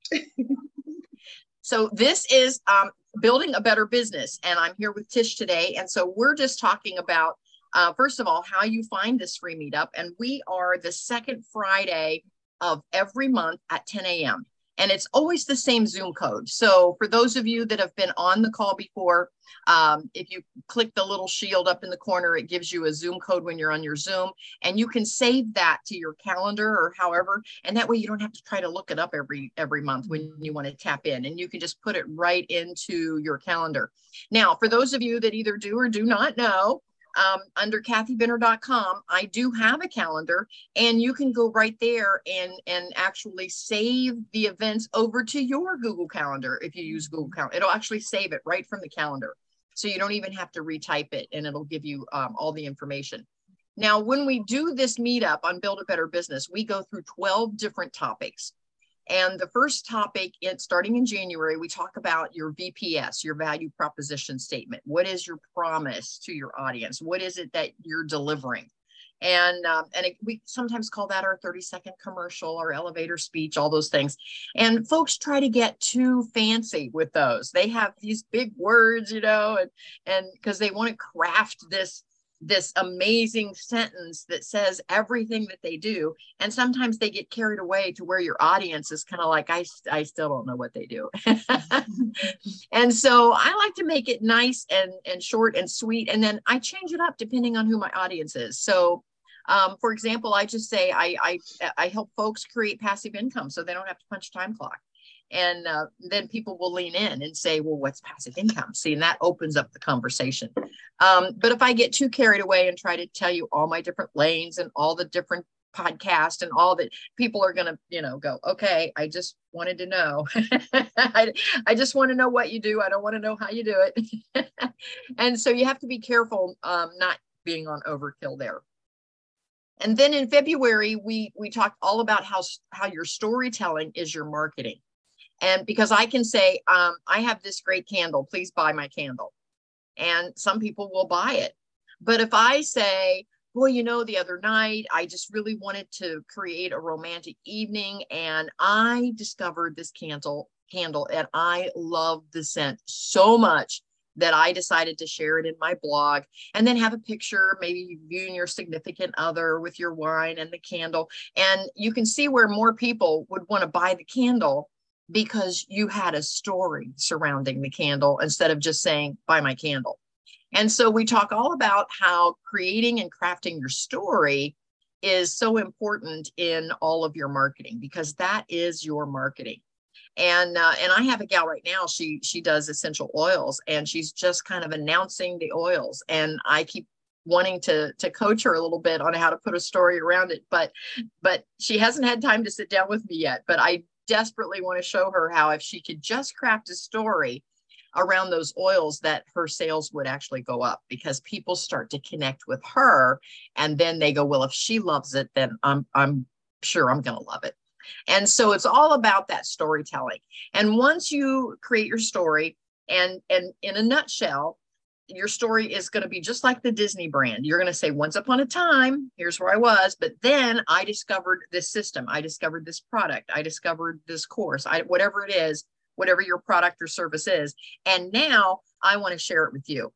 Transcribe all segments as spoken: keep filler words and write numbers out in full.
So this is um, building a better business. And I'm here with Tish today. And so we're just talking about, uh, first of all, how you find this free meetup. And we are the second Friday of every month at ten a m And it's always the same Zoom code. So for those of you that have been on the call before, um, if you click the little shield up in the corner, it gives you a Zoom code when you're on your Zoom, and you can save that to your calendar or however, and that way you don't have to try to look it up every every month when you want to tap in, and you can just put it right into your calendar. Now, for those of you that either do or do not know, Um, under Kathy Benner dot com, I do have a calendar, and you can go right there and, and actually save the events over to your Google Calendar. If you use Google Calendar, it'll actually save it right from the calendar. So you don't even have to retype it, and it'll give you um, all the information. Now, when we do this meetup on Build a Better Business, we go through twelve different topics. And the first topic, in, starting in January, we talk about your V P S, your value proposition statement. What is your promise to your audience? What is it that you're delivering? And, um, and it, we sometimes call that our thirty second commercial, our elevator speech, all those things. And folks try to get too fancy with those. They have these big words, you know, and and because they want to craft this this amazing sentence that says everything that they do. And sometimes they get carried away to where your audience is kind of like, I, I still don't know what they do. And so I like to make it nice and, and short and sweet. And then I change it up depending on who my audience is. So um, for example, I just say, I, I, I help folks create passive income so they don't have to punch a time clock. And uh, then people will lean in and say, well, what's passive income? See, and that opens up the conversation. Um, but if I get too carried away and try to tell you all my different lanes and all the different podcasts and all that, people are going to, you know, go, okay, I just wanted to know. I, I just want to know what you do. I don't want to know how you do it. And so you have to be careful um, not being on overkill there. And then in February, we, we talked all about how, how your storytelling is your marketing. And because I can say, um, I have this great candle, please buy my candle. And some people will buy it. But if I say, boy, you know, the other night, I just really wanted to create a romantic evening, and I discovered this candle, candle, and I love the scent so much that I decided to share it in my blog, and then have a picture, maybe you and your significant other with your wine and the candle. And you can see where more people would want to buy the candle because you had a story surrounding the candle instead of just saying, buy my candle. And so we talk all about how creating and crafting your story is so important in all of your marketing, because that is your marketing. And uh, and I have a gal right now, she she does essential oils, and she's just kind of announcing the oils. And I keep wanting to to coach her a little bit on how to put a story around it, but but she hasn't had time to sit down with me yet. But I desperately want to show her how, if she could just craft a story around those oils, that her sales would actually go up, because people start to connect with her, and then they go, well, if she loves it, then I'm I'm sure I'm going to love it. And so it's all about that storytelling. And once you create your story, and and in a nutshell, your story is going to be just like the Disney brand. You're going to say, once upon a time, here's where I was, but then I discovered this system. I discovered this product. I discovered this course, I, whatever it is, whatever your product or service is. And now I want to share it with you.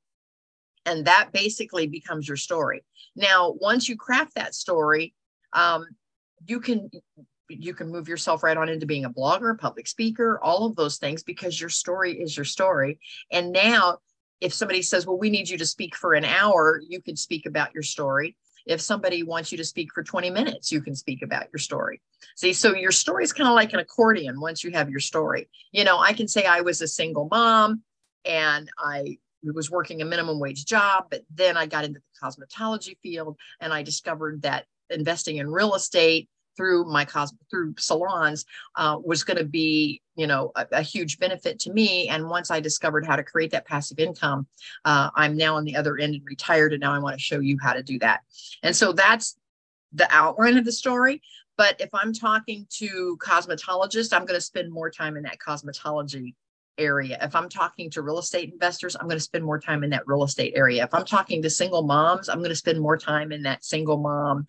And that basically becomes your story. Now, once you craft that story, um, you can you can move yourself right on into being a blogger, a public speaker, all of those things, because your story is your story. And now, if somebody says, well, we need you to speak for an hour, you can speak about your story. If somebody wants you to speak for twenty minutes, you can speak about your story. See, so your story is kind of like an accordion once you have your story. You know, I can say I was a single mom and I was working a minimum wage job, but then I got into the cosmetology field, and I discovered that investing in real estate through my cos through salons uh, was going to be, you know, a, a huge benefit to me. And once I discovered how to create that passive income, uh, I'm now on the other end and retired. And now I want to show you how to do that. And so that's the outline of the story. But if I'm talking to cosmetologists, I'm going to spend more time in that cosmetology area. If I'm talking to real estate investors, I'm going to spend more time in that real estate area. If I'm talking to single moms, I'm going to spend more time in that single mom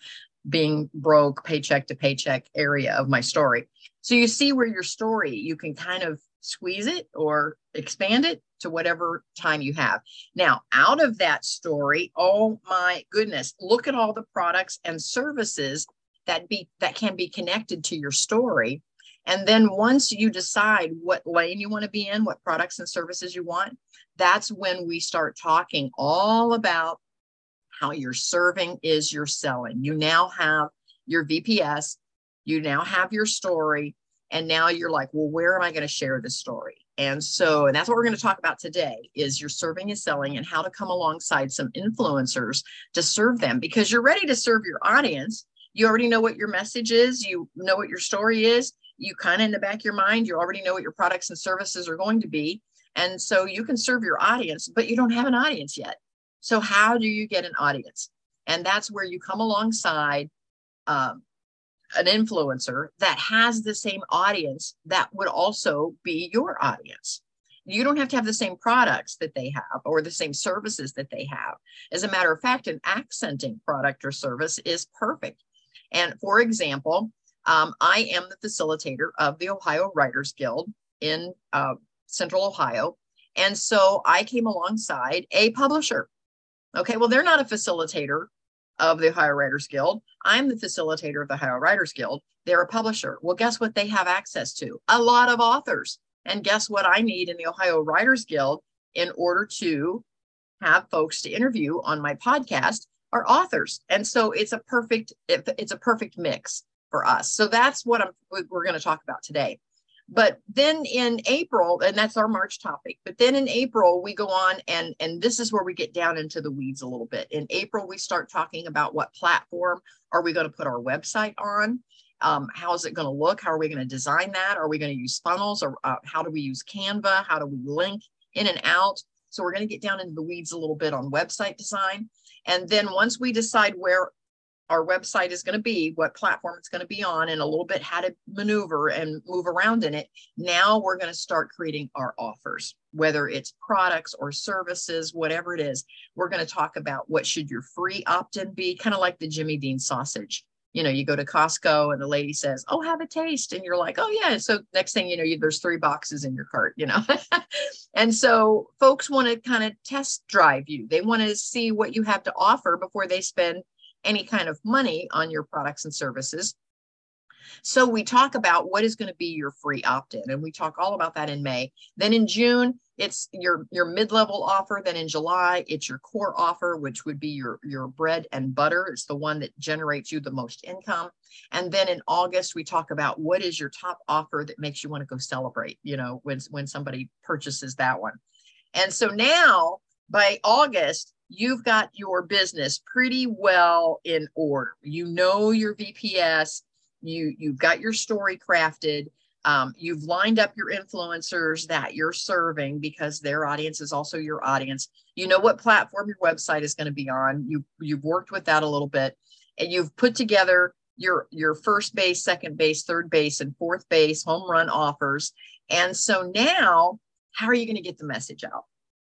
being broke, paycheck to paycheck area of my story. So you see where your story, you can kind of squeeze it or expand it to whatever time you have. Now, out of that story, oh my goodness, look at all the products and services that be that can be connected to your story. And then once you decide what lane you want to be in, what products and services you want, that's when we start talking all about how your serving is your selling. You now have your V P S, you now have your story, and now you're like, well, where am I going to share this story? And so, and that's what we're going to talk about today is your serving is selling and how to come alongside some influencers to serve them, because you're ready to serve your audience. You already know what your message is. You know what your story is. You kind of in the back of your mind, you already know what your products and services are going to be. And so you can serve your audience, but you don't have an audience yet. So how do you get an audience? And that's where you come alongside um, an influencer that has the same audience that would also be your audience. You don't have to have the same products that they have or the same services that they have. As a matter of fact, an accenting product or service is perfect. And for example, um, I am the facilitator of the Ohio Writers Guild in uh, Central Ohio. And so I came alongside a publisher. Okay, well, they're not a facilitator of the Ohio Writers Guild. I'm the facilitator of the Ohio Writers Guild. They're a publisher. Well, guess what they have access to? A lot of authors. And guess what I need in the Ohio Writers Guild in order to have folks to interview on my podcast are authors. And so it's a perfect, it's a perfect mix for us. So that's what I'm, we're going to talk about today. But then in April, and that's our March topic, but then in April, we go on and, and this is where we get down into the weeds a little bit. In April, we start talking about what platform are we going to put our website on? Um, how is it going to look? How are we going to design that? Are we going to use funnels, or uh, how do we use Canva? How do we link in and out? So we're going to get down into the weeds a little bit on website design. And then once we decide where our website is going to be, what platform it's going to be on, and a little bit how to maneuver and move around in it, now we're going to start creating our offers, whether it's products or services, whatever it is. We're going to talk about what should your free opt-in be, kind of like the Jimmy Dean sausage. You know, you go to Costco and the lady says, oh, have a taste. And you're like, oh, yeah. So next thing you know, you, there's three boxes in your cart, you know. And so folks want to kind of test drive you. They want to see what you have to offer before they spend any kind of money on your products and services. So we talk about what is going to be your free opt-in, and we talk all about that in May. Then in June, it's your, your mid-level offer. Then in July, it's your core offer, which would be your, your bread and butter. It's the one that generates you the most income. And then in August, we talk about what is your top offer that makes you want to go celebrate, you know, when, when somebody purchases that one. And so now by August, you've got your business pretty well in order. You know your V P S, you, you've got your story crafted, um, you've lined up your influencers that you're serving because their audience is also your audience. You know what platform your website is going to be on. You, you've worked with that a little bit, and you've put together your, your first base, second base, third base, and fourth base home run offers. And so now, how are you going to get the message out?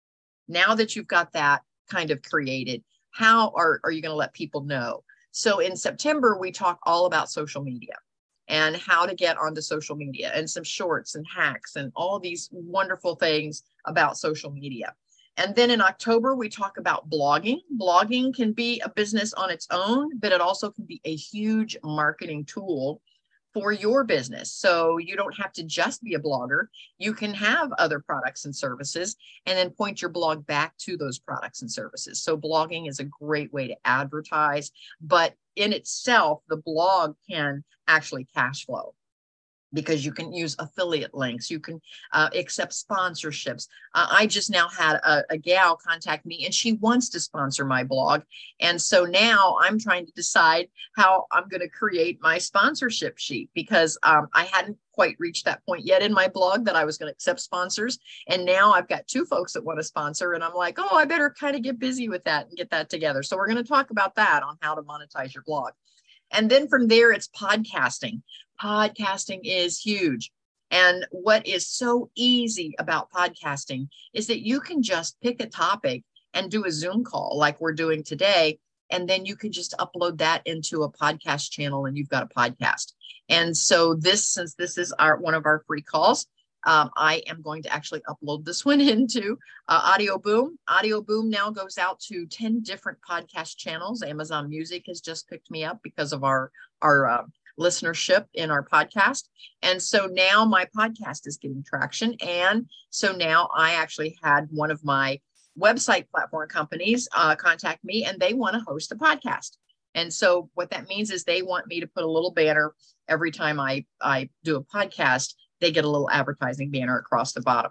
Now that you've got that kind of created, how are, are you going to let people know? So in September, we talk all about social media and how to get onto social media, and some shorts and hacks and all these wonderful things about social media. And then in October, we talk about blogging. Blogging can be a business on its own, but it also can be a huge marketing tool for your business. So you don't have to just be a blogger. You can have other products and services and then point your blog back to those products and services. So blogging is a great way to advertise, but in itself, the blog can actually cash flow, because you can use affiliate links, you can uh, accept sponsorships. Uh, I just now had a, a gal contact me, and she wants to sponsor my blog. And so now I'm trying to decide how I'm going to create my sponsorship sheet, because um, I hadn't quite reached that point yet in my blog that I was going to accept sponsors. And now I've got two folks that want to sponsor, and I'm like, oh, I better kind of get busy with that and get that together. So we're going to talk about that on how to monetize your blog. And then from there, it's podcasting. Podcasting is huge. And what is so easy about podcasting is that you can just pick a topic and do a Zoom call like we're doing today, and then you can just upload that into a podcast channel and you've got a podcast. And so this, since this is our one of our free calls, um, I am going to actually upload this one into uh, Audio Boom. Audio Boom now goes out to ten different podcast channels. Amazon Music has just picked me up because of our, our uh, listenership in our podcast. And so now my podcast is getting traction. And so now I actually had one of my website platform companies uh, contact me, and they want to host a podcast. And so what that means is they want me to put a little banner every time I, I do a podcast. They get a little advertising banner across the bottom.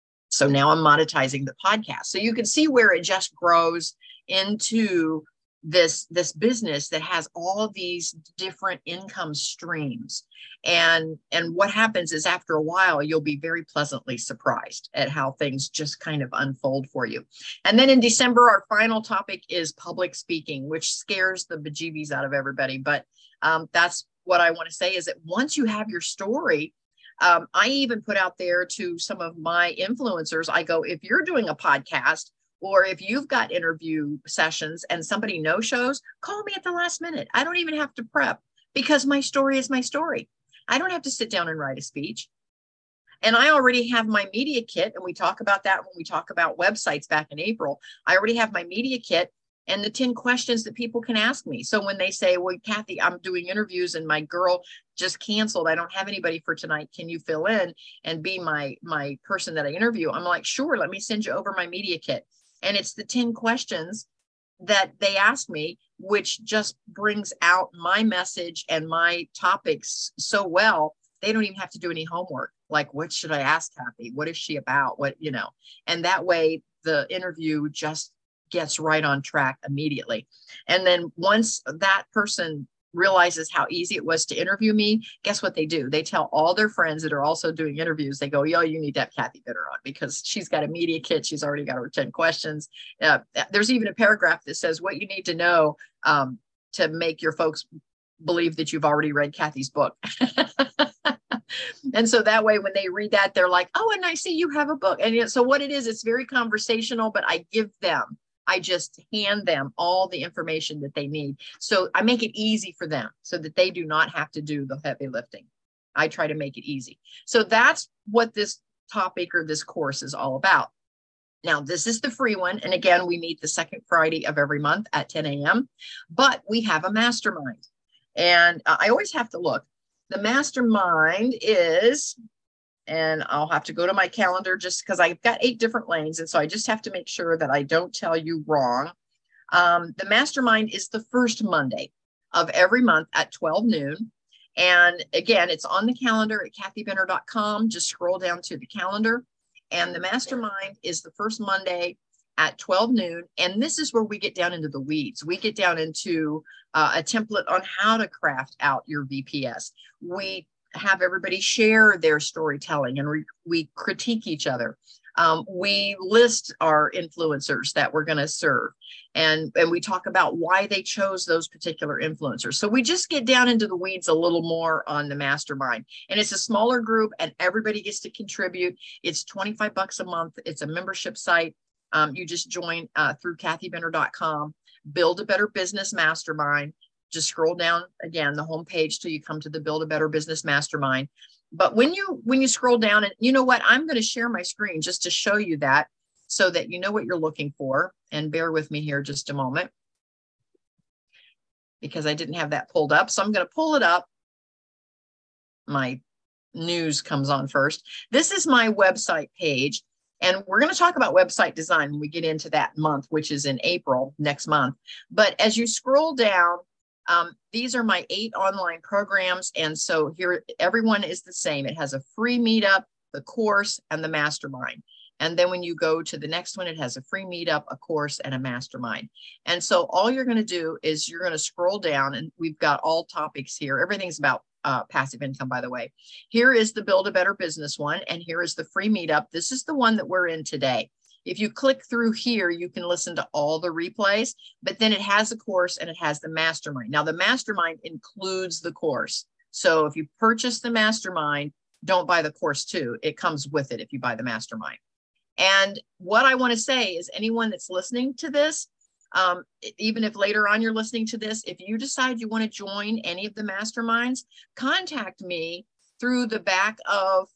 So now I'm monetizing the podcast. So you can see where it just grows into this, this business that has all these different income streams. And, and what happens is after a while, you'll be very pleasantly surprised at how things just kind of unfold for you. And then in December, our final topic is public speaking, which scares the bejeebies out of everybody. But um, that's what I want to say is that once you have your story, Um, I even put out there to some of my influencers, I go, if you're doing a podcast or if you've got interview sessions and somebody no shows, call me at the last minute. I don't even have to prep because my story is my story. I don't have to sit down and write a speech. And I already have my media kit. And we talk about that when we talk about websites back in April. I already have my media kit and the ten questions that people can ask me. So when they say, well, Kathy, I'm doing interviews and my girl just canceled, I don't have anybody for tonight, can you fill in and be my, my person that I interview? I'm like, sure, let me send you over my media kit. And it's the ten questions that they ask me, which just brings out my message and my topics so well, they don't even have to do any homework. Like, what should I ask Kathy? What is she about? What, you know, and that way the interview just gets right on track immediately. And then once that person realizes how easy it was to interview me, guess what they do? They tell all their friends that are also doing interviews. They go, yo, you need to have Kathy Bitter on because she's got a media kit. She's already got her ten questions. Uh, there's even a paragraph that says what you need to know um, to make your folks believe that you've already read Kathy's book. And so that way, when they read that, they're like, oh, and I see you have a book. And you know, so what it is, it's very conversational, but I give them I just hand them all the information that they need. So I make it easy for them so that they do not have to do the heavy lifting. I try to make it easy. So that's what this topic or this course is all about. Now, this is the free one. And again, we meet the second Friday of every month at ten a.m. But we have a mastermind. And I always have to look. The mastermind is... and I'll have to go to my calendar just because I've got eight different lanes. And so I just have to make sure that I don't tell you wrong. Um, the mastermind is the first Monday of every month at twelve noon. And again, it's on the calendar at kathy benner dot com. Just scroll down to the calendar. And the mastermind is the first Monday at twelve noon. And this is where we get down into the weeds. We get down into uh, a template on how to craft out your V P S. We have everybody share their storytelling and we, we critique each other. Um, we list our influencers that we're going to serve and, and we talk about why they chose those particular influencers. So we just get down into the weeds a little more on the mastermind, and it's a smaller group and everybody gets to contribute. It's twenty-five bucks a month. It's a membership site. Um, you just join uh, through kathy benner dot com, Build a Better Business Mastermind. Just scroll down again, the homepage till you come to the Build a Better Business Mastermind. But when you when you scroll down, and you know what, I'm going to share my screen just to show you that so that you know what you're looking for. And bear with me here just a moment because I didn't have that pulled up. So I'm going to pull it up. My news comes on first. This is my website page. And we're going to talk about website design when we get into that month, which is in April next month. But as you scroll down, Um, these are my eight online programs. And so here, everyone is the same. It has a free meetup, the course, and the mastermind. And then when you go to the next one, it has a free meetup, a course, and a mastermind. And so all you're going to do is you're going to scroll down and we've got all topics here. Everything's about uh, passive income, by the way. Here is the Build a Better Business one. And here is the free meetup. This is the one that we're in today. If you click through here, you can listen to all the replays, but then it has the course and it has the mastermind. Now, the mastermind includes the course. So if you purchase the mastermind, don't buy the course too. It comes with it if you buy the mastermind. And what I want to say is anyone that's listening to this, Um, e- even if later on you're listening to this, if you decide you want to join any of the masterminds, contact me through the back of,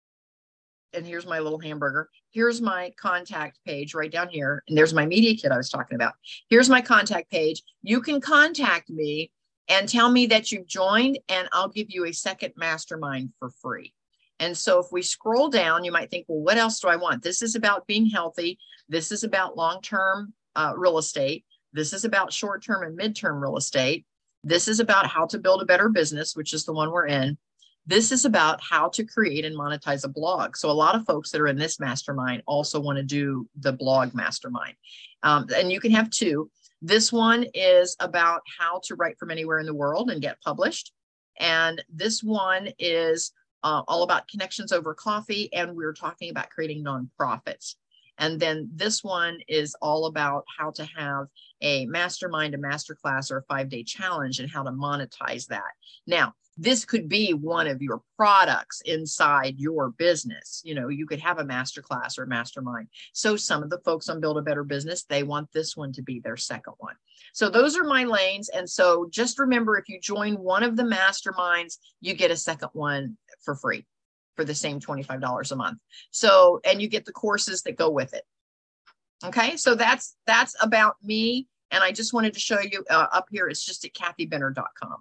and here's my little hamburger. Here's my contact page right down here. And there's my media kit I was talking about. Here's my contact page. You can contact me and tell me that you've joined, and I'll give you a second mastermind for free. And so if we scroll down, you might think, well, what else do I want? This is about being healthy. This is about long-term uh, real estate. This is about short-term and mid-term real estate. This is about how to build a better business, which is the one we're in. This is about how to create and monetize a blog. So a lot of folks that are in this mastermind also want to do the blog mastermind. Um, and you can have two. This one is about how to write from anywhere in the world and get published. And this one is uh, all about connections over coffee. And we're talking about creating nonprofits. And then this one is all about how to have a mastermind, a masterclass, or a five-day challenge and how to monetize that. Now, this could be one of your products inside your business. You know, you could have a masterclass or mastermind. So some of the folks on Build a Better Business, they want this one to be their second one. So those are my lanes. And so just remember, if you join one of the masterminds, you get a second one for free for the same twenty-five dollars a month. So, and you get the courses that go with it. Okay. So that's, that's about me. And I just wanted to show you uh, up here. It's just at kathy benner dot com.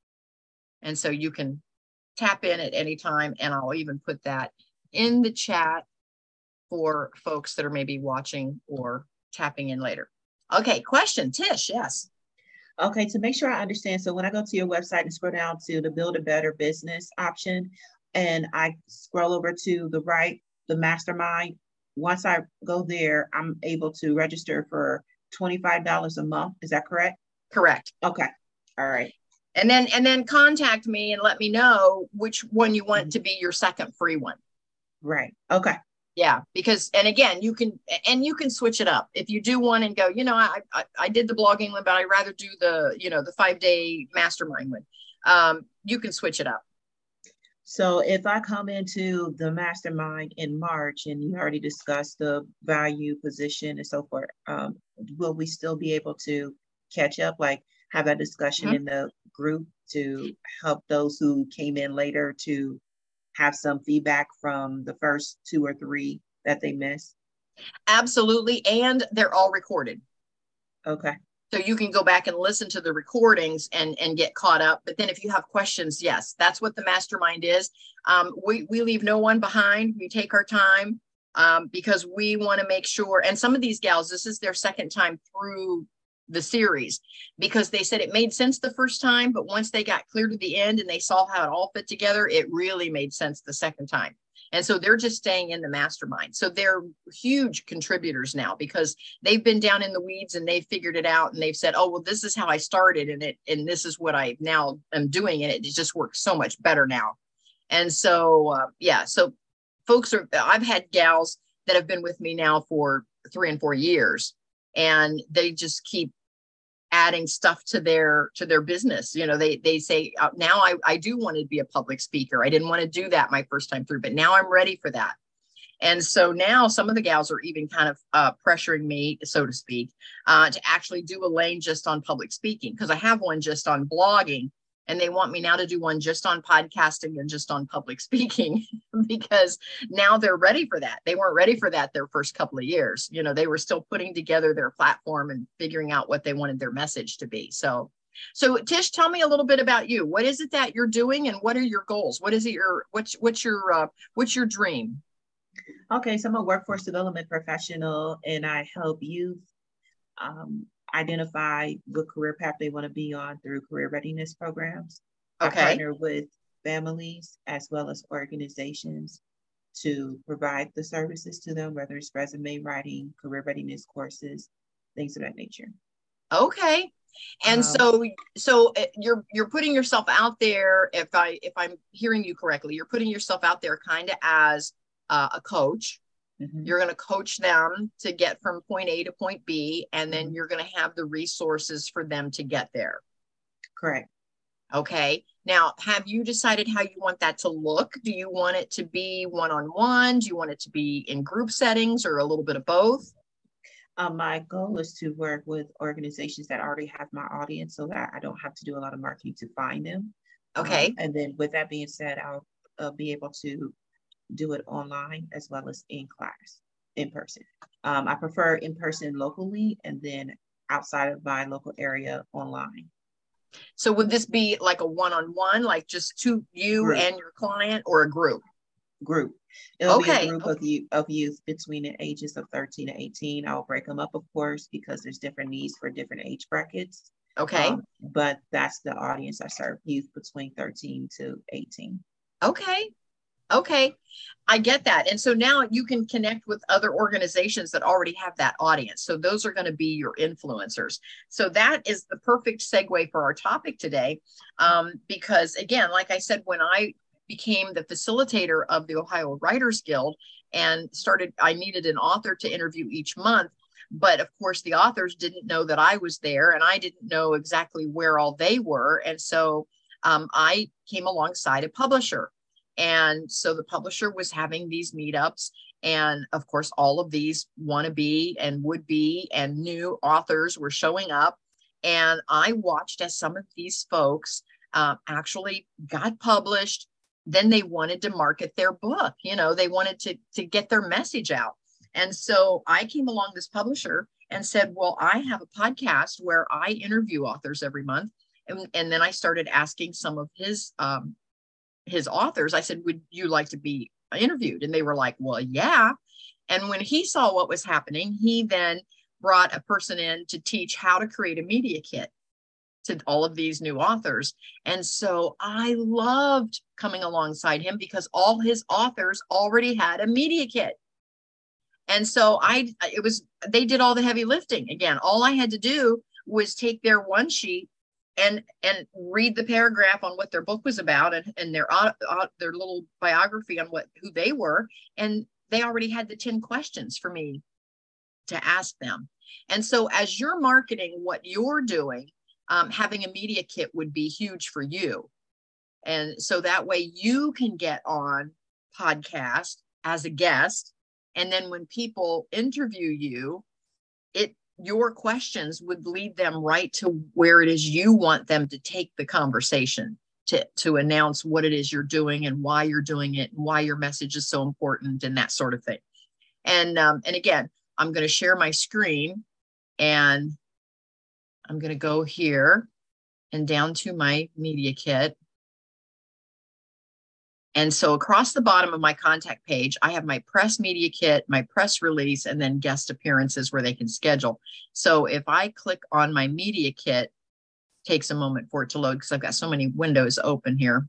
And so you can tap in at any time, and I'll even put that in the chat for folks that are maybe watching or tapping in later. Okay, question, Tish, yes. Okay, to make sure I understand, so when I go to your website and scroll down to the Build a Better Business option, and I scroll over to the right, the mastermind, once I go there, I'm able to register for twenty-five dollars a month. Is that correct? Correct. Okay, all right. And then, and then contact me and let me know which one you want to be your second free one. Right. Okay. Yeah. Because, and again, you can, and you can switch it up. If you do one and go, you know, I, I, I did the blogging one, but I'd rather do the, you know, the five day mastermind one. Um, you can switch it up. So if I come into the mastermind in March and you already discussed the value position and so forth, um, will we still be able to catch up? Like, have that discussion mm-hmm. in the group to help those who came in later to have some feedback from the first two or three that they missed? Absolutely. And they're all recorded. Okay. So you can go back and listen to the recordings and, and get caught up. But then if you have questions, yes, that's what the mastermind is. Um, we, we leave no one behind. We take our time um, because we want to make sure. And some of these gals, this is their second time through the series, because they said it made sense the first time, but once they got clear to the end and they saw how it all fit together, it really made sense the second time. And so they're just staying in the mastermind. So they're huge contributors now because they've been down in the weeds and they've figured it out. And they've said, oh, well, this is how I started and it, and this is what I now am doing. And it just works so much better now. And so, uh, yeah, so folks are, I've had gals that have been with me now for three and four years. And they just keep adding stuff to their to their business. You know, they they say, uh, now I, I do want to be a public speaker. I didn't want to do that my first time through, but now I'm ready for that. And so now some of the gals are even kind of uh, pressuring me, so to speak, uh, to actually do a lane just on public speaking, because I have one just on blogging. And they want me now to do one just on podcasting and just on public speaking because now they're ready for that. They weren't ready for that their first couple of years. You know, they were still putting together their platform and figuring out what they wanted their message to be. So, so Tish, tell me a little bit about you. What is it that you're doing and what are your goals? What is it your, what's, what's your, uh, what's your dream? Okay. So I'm a workforce development professional and I help youth um, identify what career path they want to be on through career readiness programs. Okay. I partner with families as well as organizations to provide the services to them, whether it's resume writing, career readiness courses, things of that nature. Okay. And um, so, so you're, you're putting yourself out there. If I, if I'm hearing you correctly, you're putting yourself out there kind of as uh, a coach. Mm-hmm. You're going to coach them to get from point A to point B, and then mm-hmm. you're going to have the resources for them to get there. Correct. Okay. Now, have you decided how you want that to look? Do you want it to be one-on-one? Do you want it to be in group settings or a little bit of both? Um, my goal is to work with organizations that already have my audience so that I don't have to do a lot of marketing to find them. Um, Okay. and then with that being said, I'll uh, be able to do it online as well as in class, in person. Um, I prefer in person locally and then outside of my local area online. So would this be like a one-on-one, like just to you Group, and your client, or a group? group. It'll be a Okay. group of youth, of youth between the ages of thirteen to eighteen. I'll break them up, of course, because there's different needs for different age brackets. Okay. Um, but that's the audience I serve, youth between thirteen to eighteen. Okay. Okay. I get that. And so now you can connect with other organizations that already have that audience. So those are going to be your influencers. So that is the perfect segue for our topic today. Um, because again, like I said, when I became the facilitator of the Ohio Writers Guild and started, I needed an author to interview each month. But of course, the authors didn't know that I was there, and I didn't know exactly where all they were. And so um, I came alongside a publisher. And so the publisher was having these meetups. And of course, all of these wannabe and would be and new authors were showing up. And I watched as some of these folks uh, actually got published. Then they wanted to market their book. You know, they wanted to, to get their message out. And so I came along this publisher and said, well, I have a podcast where I interview authors every month. And, and then I started asking some of his um, his authors, I said, would you like to be interviewed? And they were like, well, yeah. And when he saw what was happening, he then brought a person in to teach how to create a media kit to all of these new authors. And so I loved coming alongside him because all his authors already had a media kit. And so I, it was, they did all the heavy lifting. Again, all I had to do was take their one sheet and and read the paragraph on what their book was about and, and their uh, uh, their little biography on what who they were, and they already had the ten questions for me to ask them. And so as you're marketing what you're doing, um, having a media kit would be huge for you. And so that way you can get on podcast as a guest, and then when people interview you, it your questions would lead them right to where it is you want them to take the conversation, to, to announce what it is you're doing and why you're doing it and why your message is so important and that sort of thing. And, um, and again, I'm going to share my screen, and I'm going to go here and down to my media kit. And so across the bottom of my contact page, I have my press media kit, my press release, and then guest appearances where they can schedule. So if I click on my media kit, it takes a moment for it to load because I've got so many windows open here.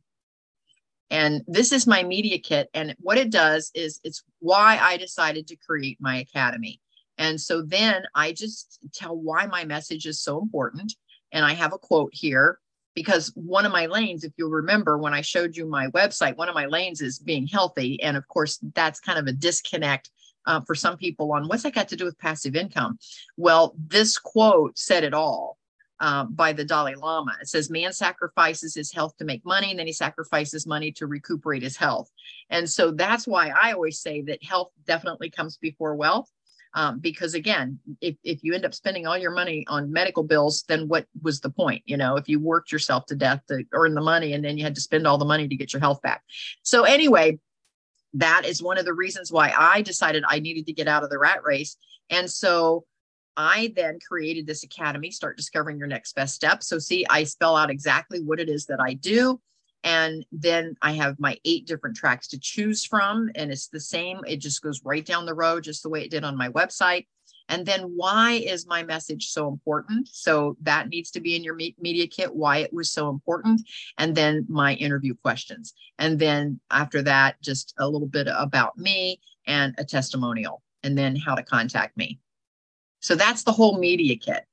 And this is my media kit. And what it does is it's why I decided to create my academy. And so then I just tell why my message is so important. And I have a quote here. Because one of my lanes, if you'll remember when I showed you my website, one of my lanes is being healthy. And of course, that's kind of a disconnect uh, for some people on what's that got to do with passive income? Well, this quote said it all uh, by the Dalai Lama. It says, man sacrifices his health to make money, and then he sacrifices money to recuperate his health. And so that's why I always say that health definitely comes before wealth. Um, because again, if, if you end up spending all your money on medical bills, then what was the point? You know, if you worked yourself to death to earn the money and then you had to spend all the money to get your health back. So anyway, that is one of the reasons why I decided I needed to get out of the rat race. And so I then created this academy, Start Discovering Your Next Best Step. So see, I spell out exactly what it is that I do. And then I have my eight different tracks to choose from. And it's the same. It just goes right down the road, just the way it did on my website. And then why is my message so important? So that needs to be in your media kit, why it was so important. And then my interview questions. And then after that, just a little bit about me and a testimonial, and then how to contact me. So that's the whole media kit.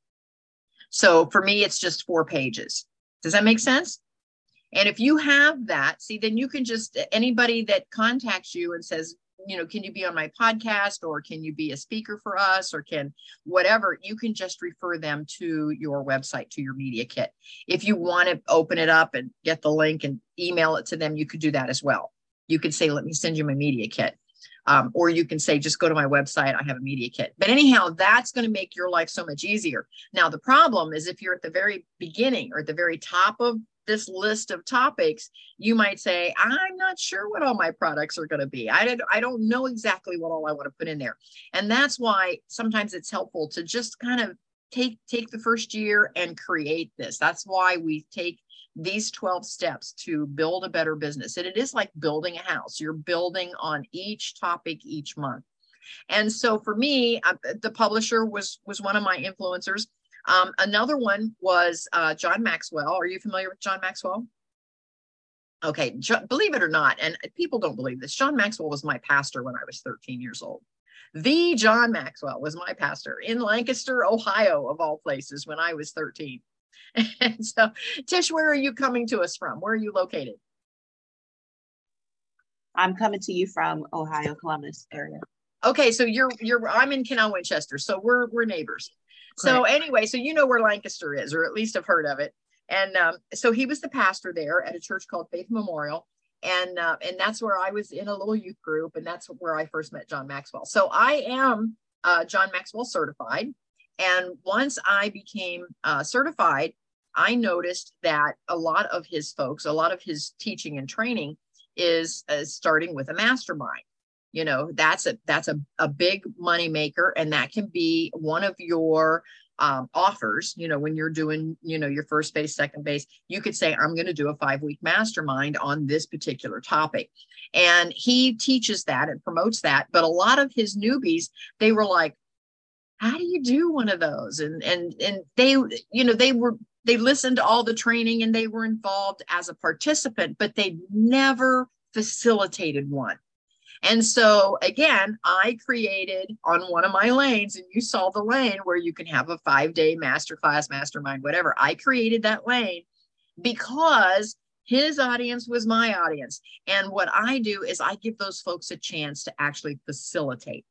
So for me, it's just four pages. Does that make sense? And if you have that, see, then you can just, anybody that contacts you and says, you know, can you be on my podcast, or can you be a speaker for us, or can whatever, you can just refer them to your website, to your media kit. If you want to open it up and get the link and email it to them, you could do that as well. You could say, let me send you my media kit. Um, or you can say, just go to my website. I have a media kit. But anyhow, that's going to make your life so much easier. Now, the problem is if you're at the very beginning or at the very top of this list of topics, you might say, I'm not sure what all my products are going to be. I don't, I don't know exactly what all I want to put in there. And that's why sometimes it's helpful to just kind of take, take the first year and create this. That's why we take these twelve steps to build a better business. And it is like building a house. You're building on each topic each month. And so for me, uh, the publisher was, was one of my influencers. Um, another one was uh, John Maxwell. Are you familiar with John Maxwell? Okay, jo- believe it or not, and people don't believe this, John Maxwell was my pastor when I was thirteen years old. The John Maxwell was my pastor in Lancaster, Ohio, of all places, when I was thirteen. And so, Tish, where are you coming to us from? Where are you located? I'm coming to you from Ohio, Columbus area. Okay, so you're you're I'm in Canal Winchester, so we're we're neighbors. Correct. So anyway, so you know where Lancaster is, or at least have heard of it. And um, so he was the pastor there at a church called Faith Memorial, and uh, and that's where I was in a little youth group, and that's where I first met John Maxwell. So I am uh, John Maxwell certified, and once I became uh, certified, I noticed that a lot of his folks, a lot of his teaching and training is uh, starting with a mastermind. You know, that's a that's a, a big money maker, and that can be one of your um, offers. You know, when you're doing, you know, your first base, second base, you could say, I'm going to do a five week mastermind on this particular topic. And he teaches that and promotes that. But a lot of his newbies, they were like, how do you do one of those? And and and they, you know, they were they listened to all the training and they were involved as a participant, but they never facilitated one. And so again, I created on one of my lanes, and you saw the lane where you can have a five-day masterclass, mastermind, whatever. I created that lane because his audience was my audience. And what I do is I give those folks a chance to actually facilitate.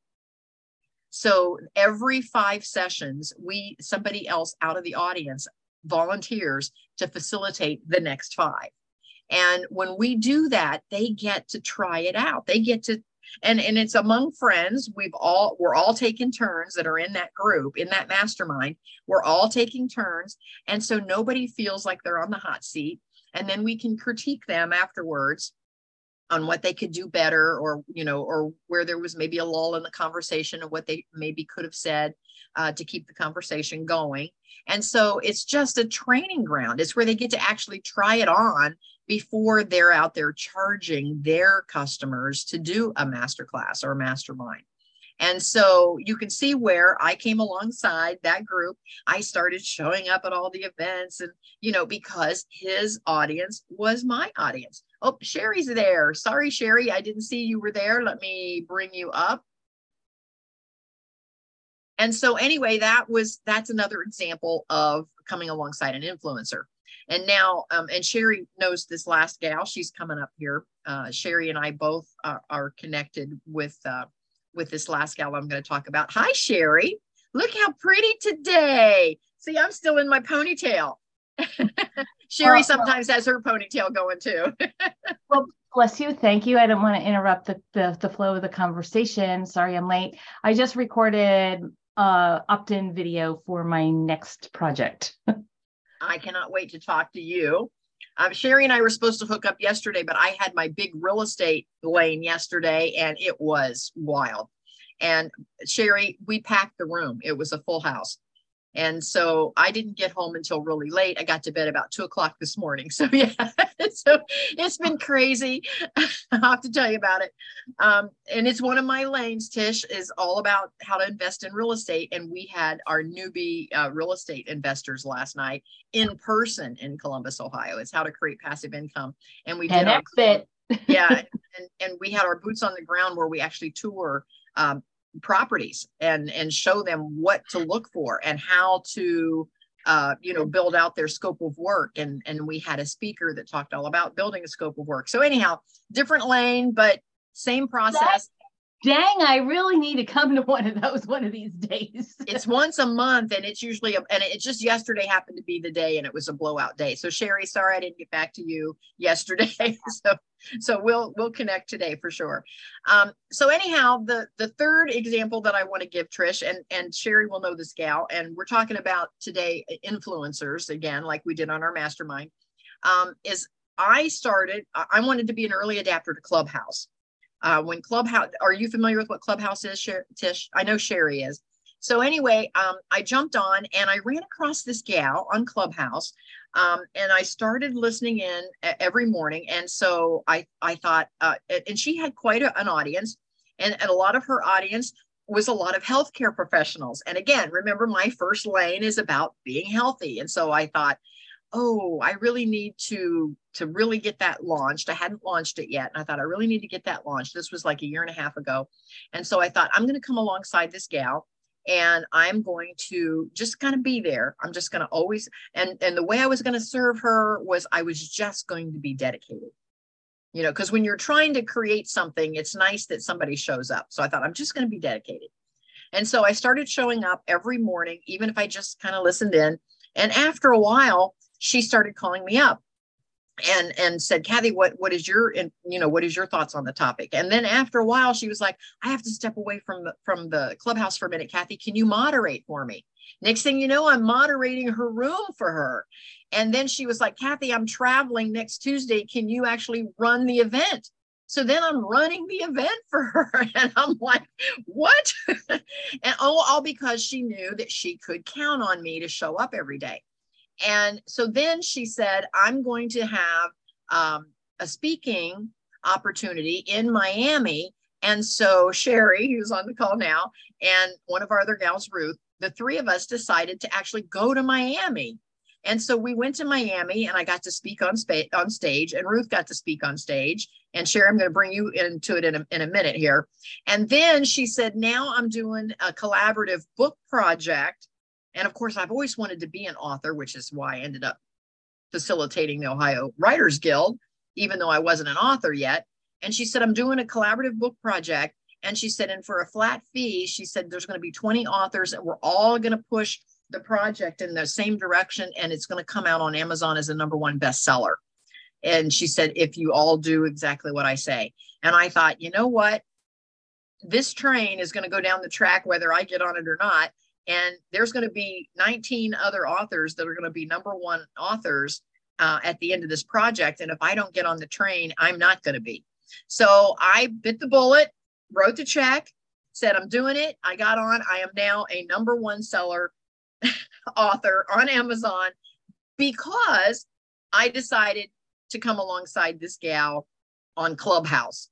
So every five sessions, we somebody else out of the audience volunteers to facilitate the next five. And when we do that, they get to try it out. They get to, and, and it's among friends. We've all, we're all taking turns that are in that group, in that mastermind. We're all taking turns. And so nobody feels like they're on the hot seat. And then we can critique them afterwards on what they could do better, or, you know, or where there was maybe a lull in the conversation of what they maybe could have said uh, to keep the conversation going. And so it's just a training ground. It's where they get to actually try it on before they're out there charging their customers to do a masterclass or a mastermind. And so you can see where I came alongside that group. I started showing up at all the events, and, you know, because his audience was my audience. Oh, Sherry's there. Sorry, Sherry, I didn't see you were there. Let me bring you up. And so anyway, that was, that's another example of coming alongside an influencer. And now, um, and Sherry knows this last gal, she's coming up here. Uh, Sherry and I both are, are connected with, uh, with this last gal I'm going to talk about. Hi, Sherry. Look how pretty today. See, I'm still in my ponytail. Sherry sometimes has her ponytail going too. Well, bless you. Thank you. I don't want to interrupt the, the, the flow of the conversation. Sorry, I'm late. I just recorded a opt-in video for my next project. I cannot wait to talk to you. Um, Sherry and I were supposed to hook up yesterday, but I had my big real estate lane yesterday, and it was wild. And Sherry, we packed the room. It was a full house. And so I didn't get home until really late. I got to bed about two o'clock this morning. So yeah, so it's been crazy. I'll have to tell you about it. Um, and it's one of my lanes, Tish, is all about how to invest in real estate. And we had our newbie uh, real estate investors last night in person in Columbus, Ohio. It's how to create passive income. And we did our, it. yeah. And, and we had our boots on the ground where we actually tour um, properties and and show them what to look for and how to uh you know build out their scope of work, and and we had a speaker that talked all about building a scope of work. So anyhow, different lane, but same process. dang, I really need to come to one of those one of these days. It's once a month, and it's usually, a, and it just yesterday happened to be the day, and it was a blowout day. So Sherry, sorry I didn't get back to you yesterday. so so we'll we'll connect today for sure. Um, so anyhow, the the third example that I want to give, Trish, and and Sherry will know this gal, and we're talking about today influencers again, like we did on our mastermind. Um, is I started, I wanted to be an early adapter to Clubhouse. Uh, when Clubhouse, are you familiar with what Clubhouse is, Sher- Tish? I know Sherry is. So anyway, um, I jumped on and I ran across this gal on Clubhouse, um, and I started listening in every morning. And so I, I thought, uh, and she had quite a, an audience, and, and a lot of her audience was a lot of healthcare professionals. And again, remember, my first lane is about being healthy. And so I thought, oh, I really need to, to really get that launched. I hadn't launched it yet. And I thought, I really need to get that launched. This was like a year and a half ago. And so I thought, I'm going to come alongside this gal, and I'm going to just kind of be there. I'm just going to always, and, and the way I was going to serve her was I was just going to be dedicated, you know, because when you're trying to create something, it's nice that somebody shows up. So I thought, I'm just going to be dedicated. And so I started showing up every morning, even if I just kind of listened in. And after a while, she started calling me up and, and said, Kathy, what, what is your, you know, what is your thoughts on the topic? And then after a while, she was like, I have to step away from the, from the Clubhouse for a minute. Kathy, can you moderate for me? Next thing you know, I'm moderating her room for her. And then she was like, Kathy, I'm traveling next Tuesday. Can you actually run the event? So then I'm running the event for her. And I'm like, what? And oh, all because she knew that she could count on me to show up every day. And so then she said, I'm going to have um, a speaking opportunity in Miami. And so Sherry, who's on the call now, and one of our other gals, Ruth, the three of us decided to actually go to Miami. And so we went to Miami, and I got to speak on, spa- on stage, and Ruth got to speak on stage. And Sherry, I'm going to bring you into it in a, in a minute here. And then she said, now I'm doing a collaborative book project. And of course, I've always wanted to be an author, which is why I ended up facilitating the Ohio Writers Guild, even though I wasn't an author yet. And she said, I'm doing a collaborative book project. And she said, and for a flat fee, she said, there's going to be twenty authors, and we're all going to push the project in the same direction. And it's going to come out on Amazon as a number one bestseller. And she said, if you all do exactly what I say. And I thought, you know what? This train is going to go down the track, whether I get on it or not. And there's going to be nineteen other authors that are going to be number one authors uh, at the end of this project. And if I don't get on the train, I'm not going to be. So I bit the bullet, wrote the check, said, I'm doing it. I got on. I am now a number one seller author on Amazon because I decided to come alongside this gal on Clubhouse.